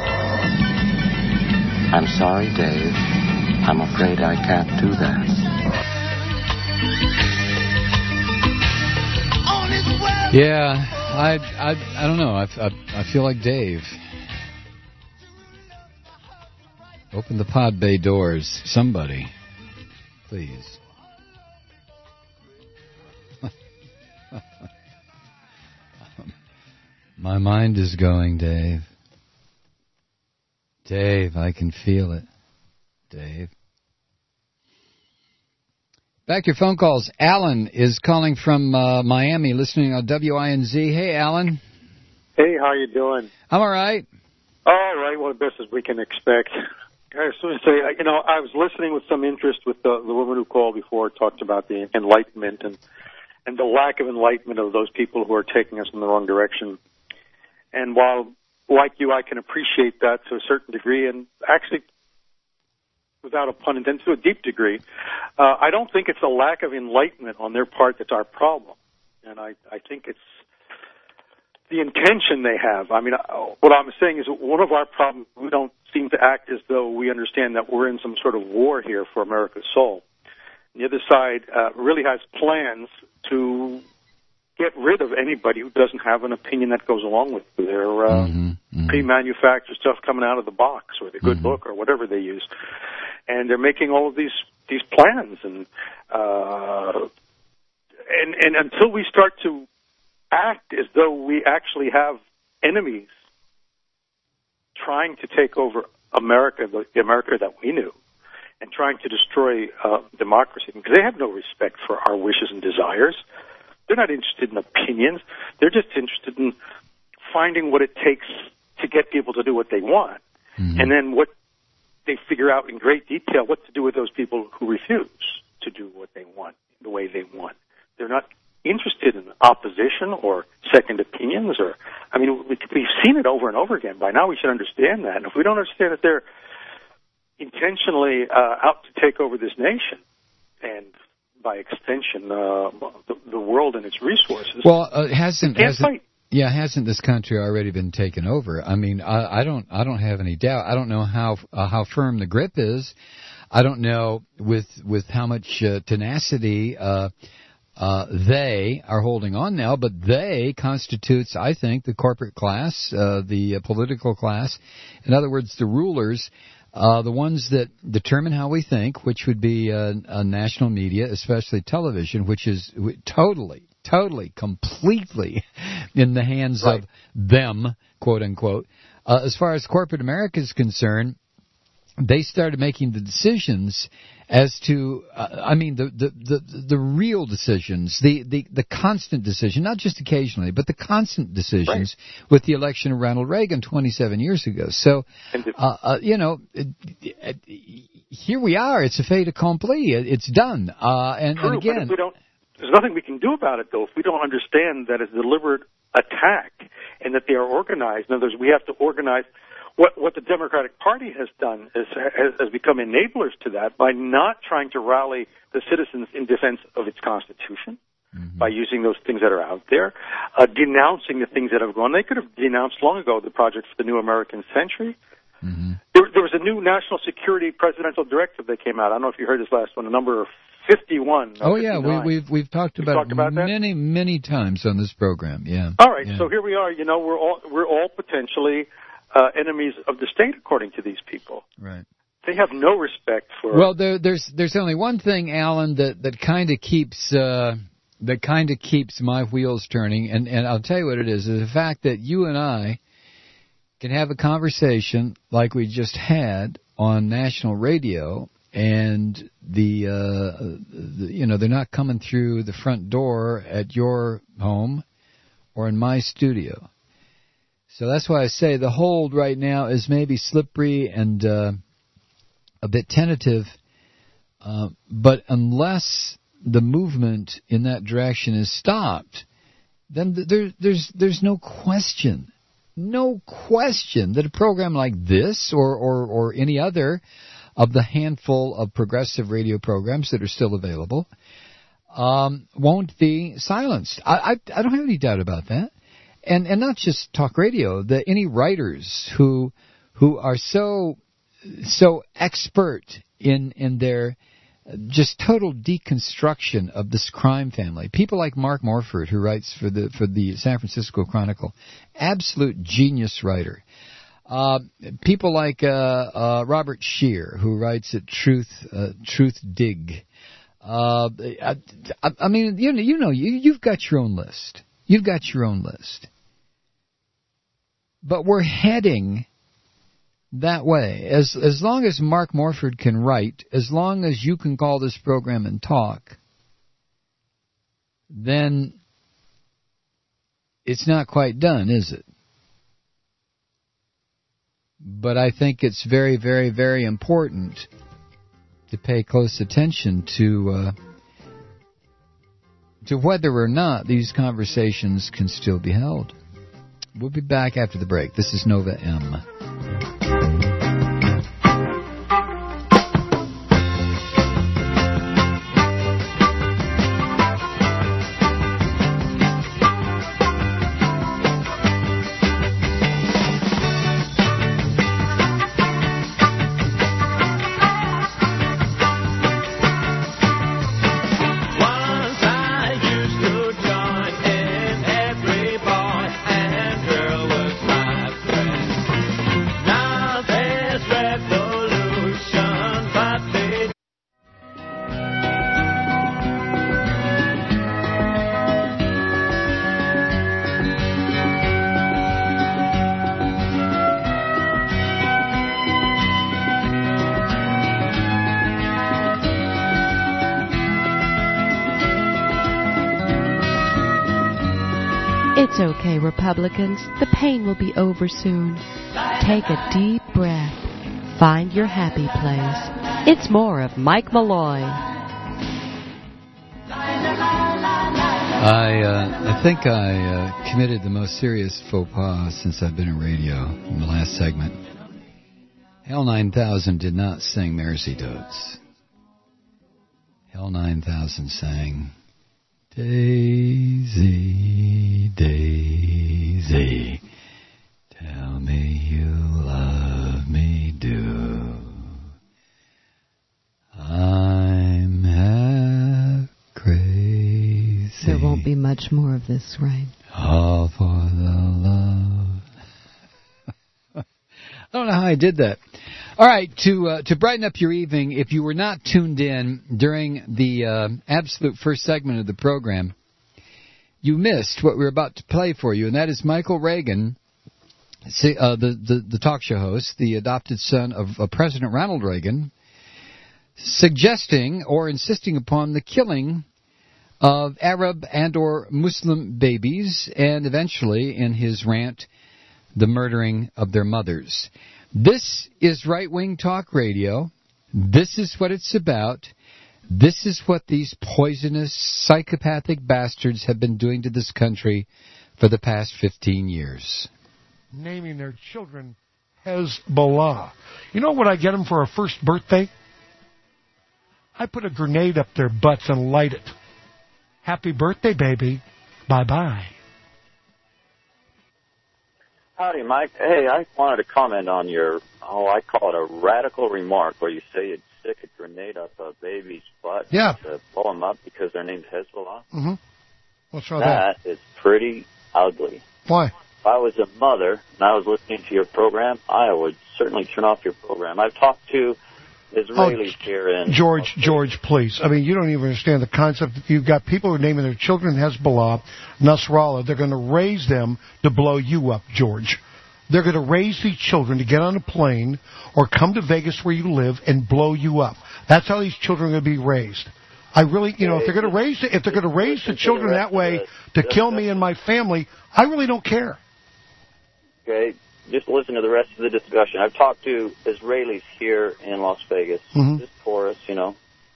Speaker 19: I'm sorry, Dave. I'm afraid I can't do that.
Speaker 2: Yeah, I don't know. I feel like Dave. Open the pod bay doors, somebody, please. My mind is going, Dave. Dave, I can feel it. Dave. Back to your phone calls. Alan is calling from Miami, listening on WINZ. Hey, Alan.
Speaker 20: Hey, how you doing?
Speaker 2: I'm all right.
Speaker 20: All right, well, best as we can expect. I was going to say, I was listening with some interest with the woman who called before, talked about the enlightenment and the lack of enlightenment of those people who are taking us in the wrong direction. And while, like you, I can appreciate that to a certain degree, and actually, without a pun intended, to a deep degree, I don't think it's a lack of enlightenment on their part that's our problem. And I think it's the intention they have. I mean, what I'm saying is one of our problems, we don't seem to act as though we understand that we're in some sort of war here for America's soul. The other side really has plans to get rid of anybody who doesn't have an opinion that goes along with their pre-manufactured stuff coming out of the box or the good book or whatever they use. And they're making all of these plans, and until we start to act as though we actually have enemies trying to take over America, the America that we knew, and trying to destroy democracy, because they have no respect for our wishes and desires. They're not interested in opinions. They're just interested in finding what it takes to get people to do what they want. And then what they figure out in great detail what to do with those people who refuse to do what they want, the way they want. They're not interested in opposition or second opinions. We've seen it over and over again. By now we should understand that. And if we don't understand that they're intentionally out to take over this nation and by extension, the world and its resources.
Speaker 2: Well, hasn't this country already been taken over? I mean, I don't have any doubt. I don't know how firm the grip is. I don't know with how much tenacity they are holding on now, but they constitutes, I think, the corporate class, the political class. In other words, the rulers. The ones that determine how we think, which would be national media, especially television, which is totally, completely in the hands of them, quote unquote. As far as corporate America is concerned, they started making the decisions as to, the real decisions, the constant decision, not just occasionally, but the constant decisions with the election of Ronald Reagan 27 years ago. So, here we are. It's a fait accompli. It's done. And again,
Speaker 20: there's nothing we can do about it, though, if we don't understand that it's a deliberate attack and that they are organized. In other words, we have to organize. What the Democratic Party has done has become enablers to that by not trying to rally the citizens in defense of its Constitution, by using those things that are out there, denouncing the things that have gone. They could have denounced long ago the Project for the New American Century. There was a new national security presidential directive that came out. I don't know if you heard this last one, number 51.
Speaker 2: Oh, yeah, we've talked about that many times on this program. Yeah.
Speaker 20: All right, so here we are. We're all potentially enemies of the state, according to these people.
Speaker 2: Right.
Speaker 20: They have no respect for.
Speaker 2: Well, there's only one thing, Alan, that kind of keeps my wheels turning, and I'll tell you what it is the fact that you and I can have a conversation like we just had on national radio, and they're not coming through the front door at your home or in my studio. So that's why I say the hold right now is maybe slippery and a bit tentative. But unless the movement in that direction is stopped, then there's no question that a program like this or any other of the handful of progressive radio programs that are still available won't be silenced. I don't have any doubt about that. and not just talk radio, any writers who are so expert in their just total deconstruction of this crime family. People like Mark Morford, who writes for the San Francisco Chronicle, absolute genius writer. People like Robert Scheer, who writes at Truth Dig. I mean, you've got your own list. You've got your own list. But we're heading that way. As long as Mark Morford can write, as long as you can call this program and talk, then it's not quite done, is it? But I think it's very, very, very important to pay close attention to whether or not these conversations can still be held. We'll be back after the break. This is Nova M.
Speaker 9: It's okay, Republicans. The pain will be over soon. Take a deep breath. Find your happy place. It's more of Mike Malloy.
Speaker 2: I think I committed the most serious faux pas since I've been in radio in the last segment. Hell 9000 did not sing Mercy Dotes. Hell 9000 sang Daisy, Daisy, tell me you love me, do. I'm half crazy.
Speaker 9: There won't be much more of this, right?
Speaker 2: All for the love. I don't know how I did that. All right, to brighten up your evening, if you were not tuned in during the absolute first segment of the program, you missed what we're about to play for you, and that is Michael Reagan, the talk show host, the adopted son of President Ronald Reagan, suggesting or insisting upon the killing of Arab and or Muslim babies, and eventually, in his rant, the murdering of their mothers. This is right-wing talk radio. This is what it's about. This is what these poisonous, psychopathic bastards have been doing to this country for the past 15 years.
Speaker 3: Naming their children Hezbollah. You know what I get them for a first birthday? I put a grenade up their butts and light it. Happy birthday, baby. Bye-bye.
Speaker 4: Howdy, Mike. Hey, I wanted to comment on your, I call it a radical remark where you say you'd stick a grenade up a baby's butt to blow them up because their name's Hezbollah.
Speaker 3: Mm-hmm. What's wrong with that?
Speaker 4: That is pretty ugly.
Speaker 3: Why?
Speaker 4: If I was a mother and I was listening to your program, I would certainly turn off your program. I've talked to Israelis here in...
Speaker 3: George, please. I mean, you don't even understand the concept. You've got people who are naming their children Hezbollah, Nasrallah. They're going to raise them to blow you up, George. They're going to raise these children to get on a plane or come to Vegas where you live and blow you up. That's how these children are going to be raised. I really, if they're going to raise the children that way to kill me and my family, I really don't care.
Speaker 4: Okay. Just listen to the rest of the discussion. I've talked to Israelis here in Las Vegas, just for us, and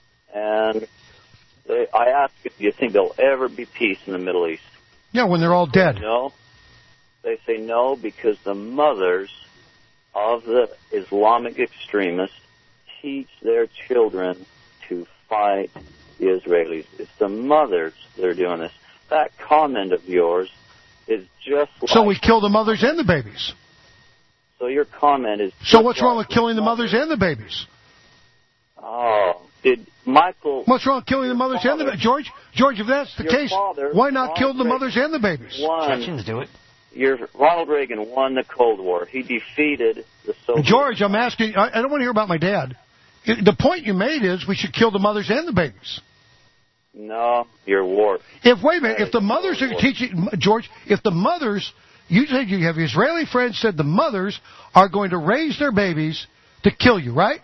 Speaker 4: I asked, do you think there'll ever be peace in the Middle East?
Speaker 3: Yeah, when they're all dead.
Speaker 4: No. They say no because the mothers of the Islamic extremists teach their children to fight the Israelis. It's the mothers that are doing this. That comment of yours is just like...
Speaker 3: So we kill the mothers and the babies.
Speaker 4: So your comment is...
Speaker 3: So what's wrong with killing the mothers and the babies?
Speaker 4: Oh, did Michael...
Speaker 3: What's wrong with killing the mothers and the babies? George, if that's the case, why not kill the mothers and the babies?
Speaker 4: Chechens do it. Ronald Reagan won the Cold War. He defeated the Soviet...
Speaker 3: George, I'm asking... I don't want to hear about my dad. The point you made is we should kill the mothers and the babies.
Speaker 4: No, you're warped.
Speaker 3: Wait a minute, if the mothers are teaching... George, if the mothers... You said you have Israeli friends said the mothers are going to raise their babies to kill you, right?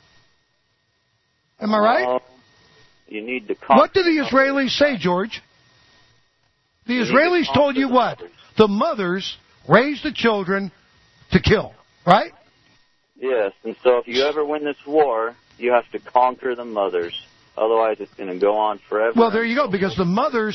Speaker 3: Am I right?
Speaker 4: You need to...
Speaker 3: What do the Israelis say, George? The Israelis told you what? The mothers raise the children to kill, right?
Speaker 4: Yes, and so if you ever win this war, you have to conquer the mothers. Otherwise, it's going to go on forever.
Speaker 3: Well, there you go, because the mothers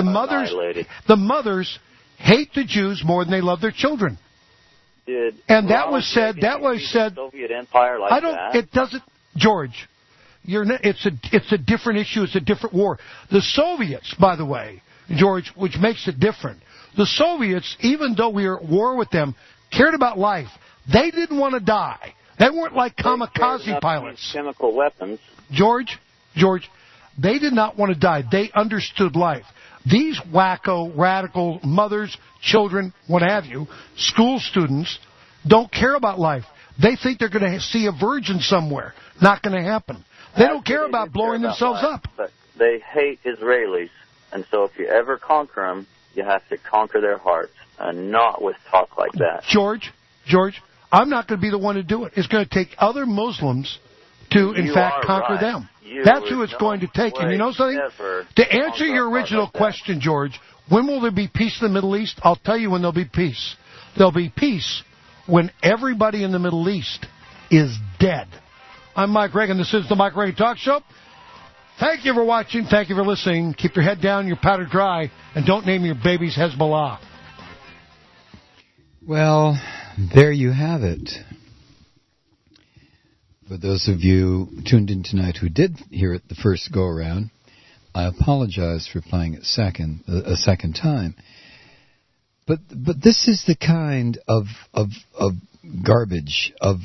Speaker 3: hate the Jews more than they love their children. And that was said.
Speaker 4: Soviet Empire like that.
Speaker 3: It doesn't, George. It's a different issue. It's a different war. The Soviets, by the way, George, which makes it different. The Soviets, even though we were at war with them, cared about life. They didn't want to die. They weren't like kamikaze pilots.
Speaker 4: Chemical weapons.
Speaker 3: George, they did not want to die. They understood life. These wacko, radical mothers, children, what have you, school students, don't care about life. They think they're going to see a virgin somewhere. Not going to happen. They don't care about blowing themselves up.
Speaker 4: But they hate Israelis. And so if you ever conquer them, you have to conquer their hearts, and not with talk like that.
Speaker 3: George, I'm not going to be the one to do it. It's going to take other Muslims to, in fact, conquer them. That's who it's going to take. And you know something? To answer your original question, George, when will there be peace in the Middle East? I'll tell you when there'll be peace. There'll be peace when everybody in the Middle East is dead. I'm Mike Reagan. This is the Mike Reagan Talk Show. Thank you for watching. Thank you for listening. Keep your head down, your powder dry, and don't name your babies Hezbollah.
Speaker 2: Well, there you have it. For those of you tuned in tonight who did hear it the first go-around, I apologize for playing it a second time. But this is the kind of garbage, of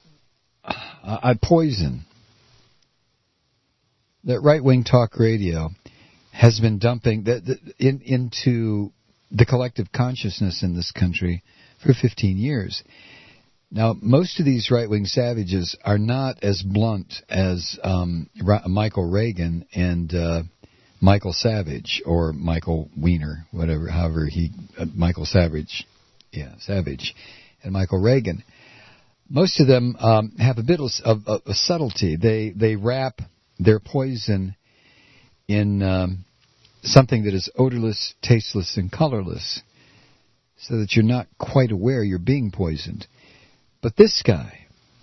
Speaker 2: poison that right-wing talk radio has been dumping into the collective consciousness in this country for 15 years. Now, most of these right-wing savages are not as blunt as Michael Reagan and Michael Savage, or Michael Wiener, Michael Savage, Savage, and Michael Reagan. Most of them have a bit of a subtlety. They wrap their poison in something that is odorless, tasteless, and colorless, so that you're not quite aware you're being poisoned. But this guy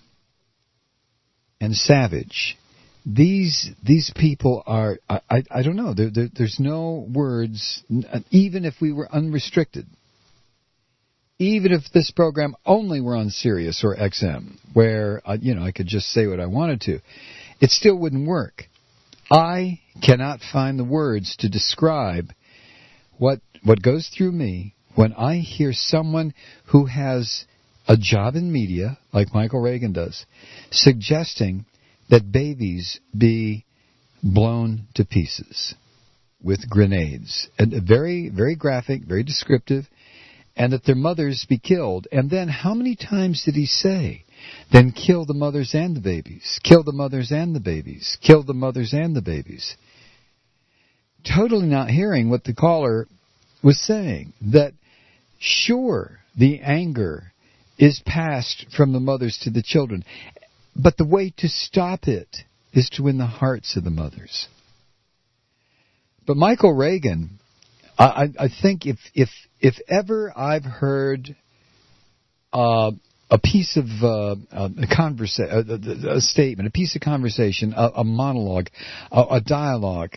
Speaker 2: and Savage, these people are, I don't know, there's no words, even if we were unrestricted, even if this program only were on Sirius or XM, where, I could just say what I wanted to, it still wouldn't work. I cannot find the words to describe what goes through me when I hear someone who has a job in media, like Michael Reagan does, suggesting that babies be blown to pieces with grenades. And very, very graphic, very descriptive, and that their mothers be killed. And then how many times did he say, then kill the mothers and the babies, kill the mothers and the babies, kill the mothers and the babies? Totally not hearing what the caller was saying, that sure, the anger is passed from the mothers to the children, but the way to stop it is to win the hearts of the mothers. But Michael Reagan, I think if ever I've heard a piece of a statement, a piece of conversation, a monologue, a dialogue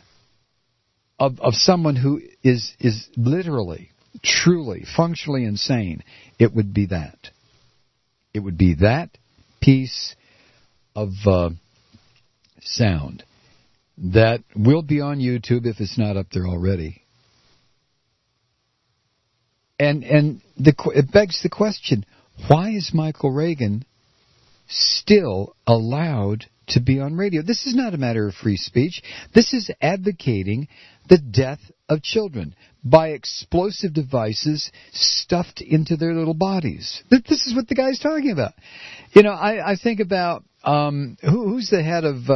Speaker 2: of someone who is literally, truly, functionally insane, it would be that. It would be that piece of sound that will be on YouTube if it's not up there already. And it begs the question, why is Michael Reagan still allowed to be on radio? This is not a matter of free speech. This is advocating the death of children by explosive devices stuffed into their little bodies. This is what the guy's talking about. You know, I think about who's the head of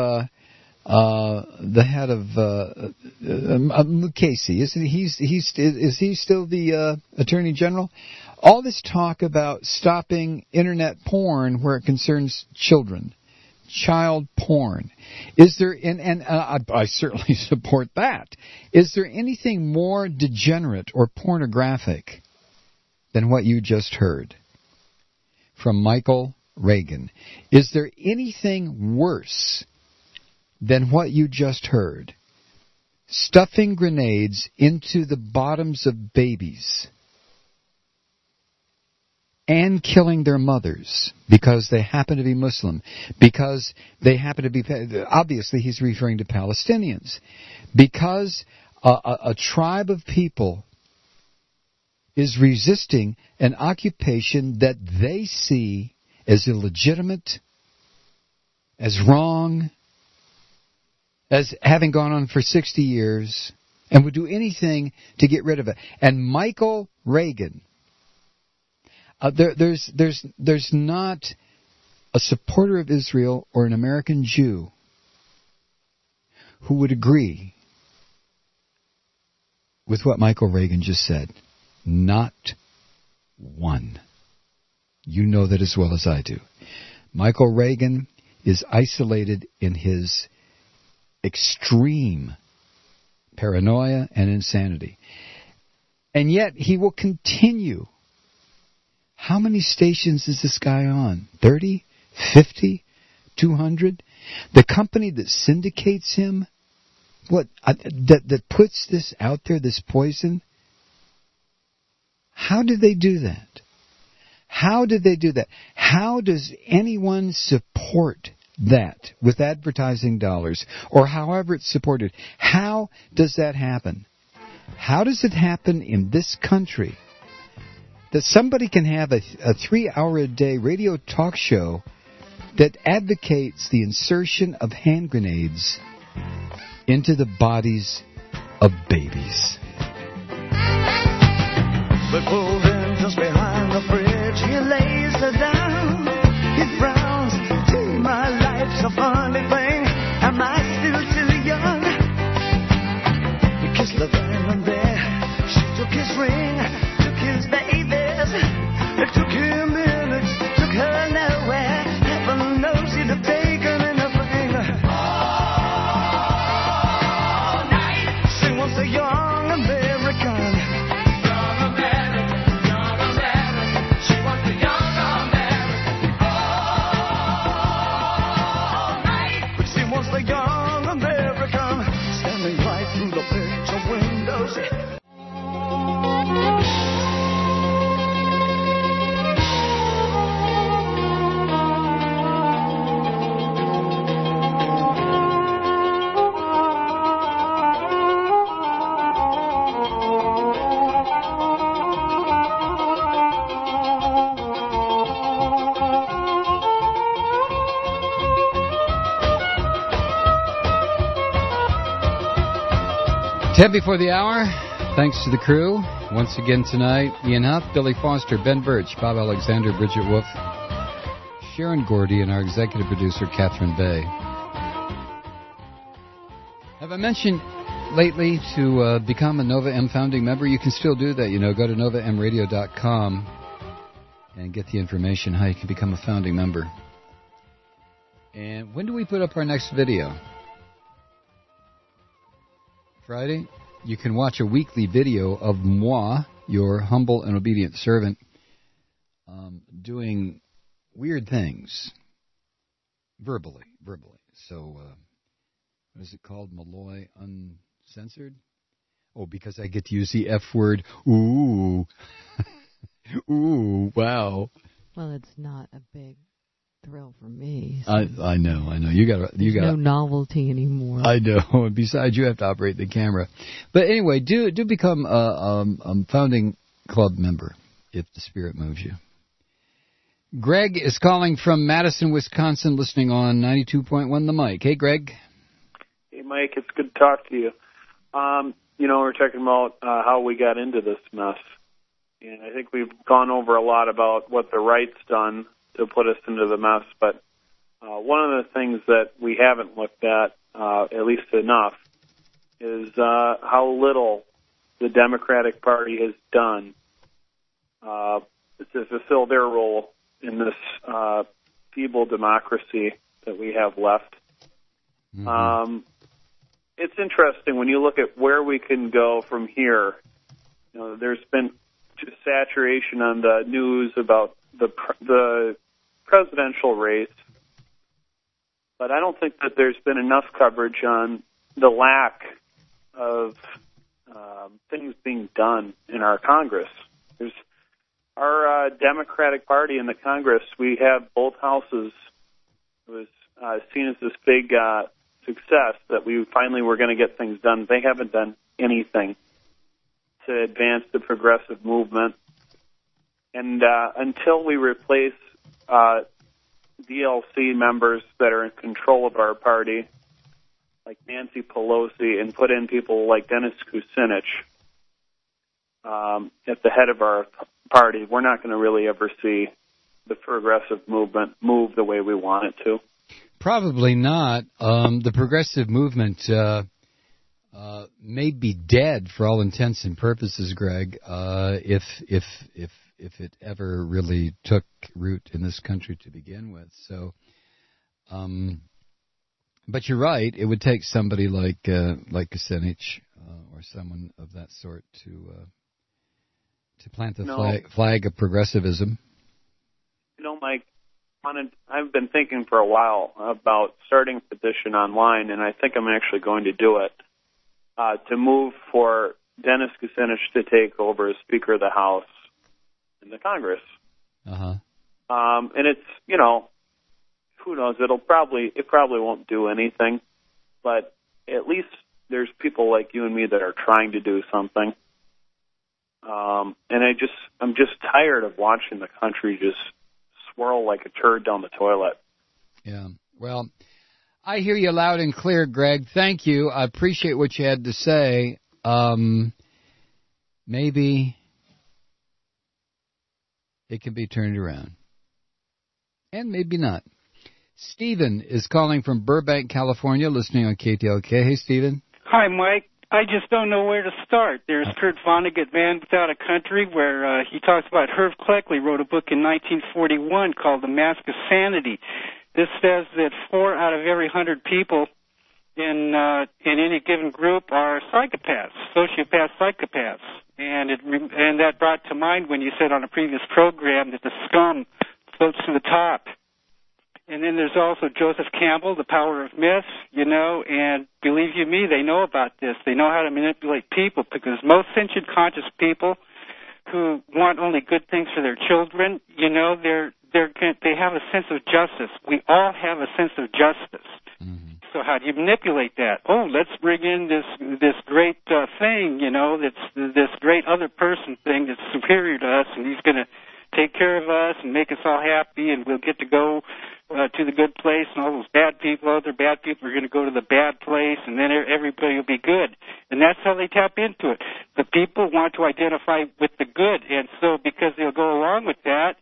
Speaker 2: Casey. Isn't is he still the Attorney General? All this talk about stopping internet porn where it concerns children, child porn. Is there, and I certainly support that. Is there anything more degenerate or pornographic than what you just heard from Michael Reagan? Is there anything worse than what you just heard? Stuffing grenades into the bottoms of babies and killing their mothers because they happen to be Muslim, because they happen to be, obviously he's referring to Palestinians, because a tribe of people is resisting an occupation that they see as illegitimate, as wrong, as having gone on for 60 years, and would do anything to get rid of it. And Michael Reagan, there's not a supporter of Israel or an American Jew who would agree with what Michael Reagan just said. Not one. You know that as well as I do. Michael Reagan is isolated in his extreme paranoia and insanity. And yet he will continue. How many stations is this guy on? 30? 50? 200? The company that syndicates him, that puts this out there, this poison, how did they do that? How did they do that? How does anyone support that with advertising dollars, or however it's supported? How does that happen? How does it happen in this country that somebody can have a 3-hour-a-day radio talk show that advocates the insertion of hand grenades into the bodies of babies?
Speaker 8: We pulled in just behind the bridge. He lays her down. He frowns. See, my life's a funny thing. Am I still too young? We kissed the then and there. She took his ring, took his babies. It took him minutes, took her nowhere. Heaven knows he'd have taken anything. All night. She wants a young American.
Speaker 2: Ten before the hour. Thanks to the crew. Once again tonight, Ian Huff, Billy Foster, Ben Birch, Bob Alexander, Bridget Wolf, Sharon Gordy, and our executive producer, Catherine Bay. Have I mentioned lately to become a Nova M founding member? You can still do that, you know. Go to NovaMRadio.com and get the information how you can become a founding member. And when do we put up our next video? Friday. You can watch a weekly video of moi, your humble and obedient servant, doing weird things verbally. So, what is it called? Malloy Uncensored? Oh, because I get to use the F word. Ooh. Ooh, wow.
Speaker 9: Well, it's not a big thrill for me.
Speaker 2: So I know. You got
Speaker 9: no novelty anymore.
Speaker 2: I know. Besides, you have to operate the camera. But anyway, do become a founding club member if the Spirit moves you. Greg is calling from Madison, Wisconsin, listening on 92.1 The Mic. Hey, Greg.
Speaker 18: Hey, Mike, it's good to talk to you. We're talking about how we got into this mess. And I think we've gone over a lot about what the right's done to put us into the mess. But one of the things that we haven't looked at least enough, is how little the Democratic Party has done to fulfill their role in this feeble democracy that we have left. Mm-hmm. It's interesting when you look at where we can go from here. There's been just saturation on the news about the presidential race, but I don't think that there's been enough coverage on the lack of things being done in our Congress. There's our Democratic Party in the Congress. We have both houses. It was seen as this big success that we finally were going to get things done. They haven't done anything to advance the progressive movement. And until we replace DLC members that are in control of our party, like Nancy Pelosi, and put in people like Dennis Kucinich at the head of our party, we're not going to really ever see the progressive movement move the way we want it to.
Speaker 2: Probably not. The progressive movement may be dead for all intents and purposes, Greg, if it ever really took root in this country to begin with. So, but you're right. It would take somebody like Kucinich or someone of that sort to plant the flag of progressivism.
Speaker 18: Mike, I've been thinking for a while about starting a petition online, and I think I'm actually going to do it, to move for Dennis Kucinich to take over as Speaker of the House in the Congress.
Speaker 2: Uh-huh.
Speaker 18: And it's, who knows, it probably won't do anything, but at least there's people like you and me that are trying to do something. And I'm just tired of watching the country just swirl like a turd down the toilet.
Speaker 2: Yeah. Well, I hear you loud and clear, Greg. Thank you. I appreciate what you had to say. Maybe it can be turned around. And maybe not. Stephen is calling from Burbank, California, listening on KTLK. Hey, Stephen.
Speaker 21: Hi, Mike. I just don't know where to start. There's Kurt Vonnegut, Man Without a Country, where he talks about Herb Cleckley wrote a book in 1941 called The Mask of Sanity. This says that 4 out of every 100 people in any given group are psychopaths, sociopath psychopaths. And that brought to mind when you said on a previous program that the scum floats to the top. And then there's also Joseph Campbell, The Power of Myth, and believe you me, they know about this. They know how to manipulate people, because most sentient conscious people who want only good things for their children, they have a sense of justice. We all have a sense of justice. Mm-hmm. So how do you manipulate that? Oh, let's bring in this great thing, that's this great other person thing that's superior to us, and he's going to take care of us and make us all happy, and we'll get to go to the good place, and all those other bad people are going to go to the bad place, and then everybody will be good. And that's how they tap into it. The people want to identify with the good, and so because they'll go along with that,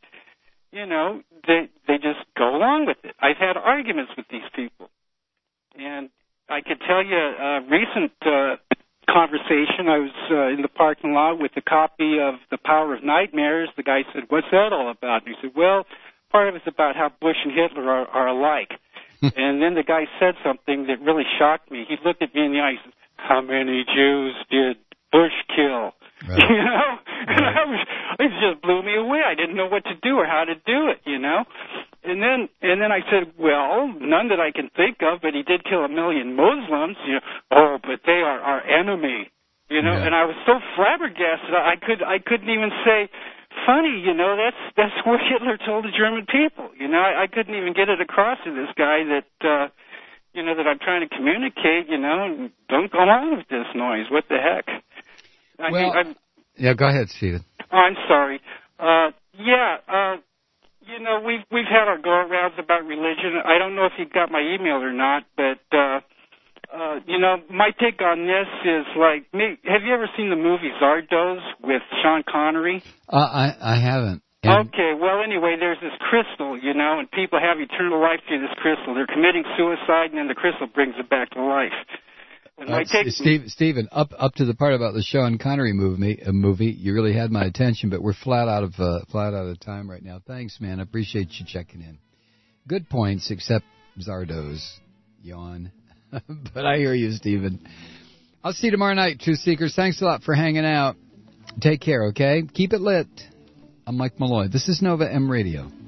Speaker 21: they just go along with it. I've had arguments with these people, and I could tell you a recent conversation. I was in the parking lot with a copy of The Power of Nightmares. The guy said, "What's that all about?" And he said, "Well, part of it's about how Bush and Hitler are alike." And then the guy said something that really shocked me. He looked at me in the eye and said, "How many Jews did Bush kill?" Right. And it just blew me away. I didn't know what to do or how to do it, And then I said, "Well, none that I can think of, but he did kill 1 million Muslims." "Oh, but they are our enemy." Yeah. And I was so flabbergasted. I couldn't even say, "Funny, that's what Hitler told the German people." I couldn't even get it across to this guy that that I'm trying to communicate. Don't go on with this noise. What the heck?
Speaker 2: Yeah, go ahead, Stephen.
Speaker 21: Oh, I'm sorry. We've had our go-arounds about religion. I don't know if you got my email or not, but, my take on this is have you ever seen the movie Zardoz with Sean Connery?
Speaker 2: I haven't.
Speaker 21: Okay, well, anyway, there's this crystal, and people have eternal life through this crystal. They're committing suicide, and then the crystal brings it back to life.
Speaker 2: Stephen, up to the part about the Sean Connery movie, you really had my attention, but we're flat out of time right now. Thanks, man. I appreciate you checking in. Good points, except Zardoz. Yawn. But I hear you, Stephen. I'll see you tomorrow night, Truth Seekers. Thanks a lot for hanging out. Take care, okay? Keep it lit. I'm Mike Malloy. This is Nova M Radio.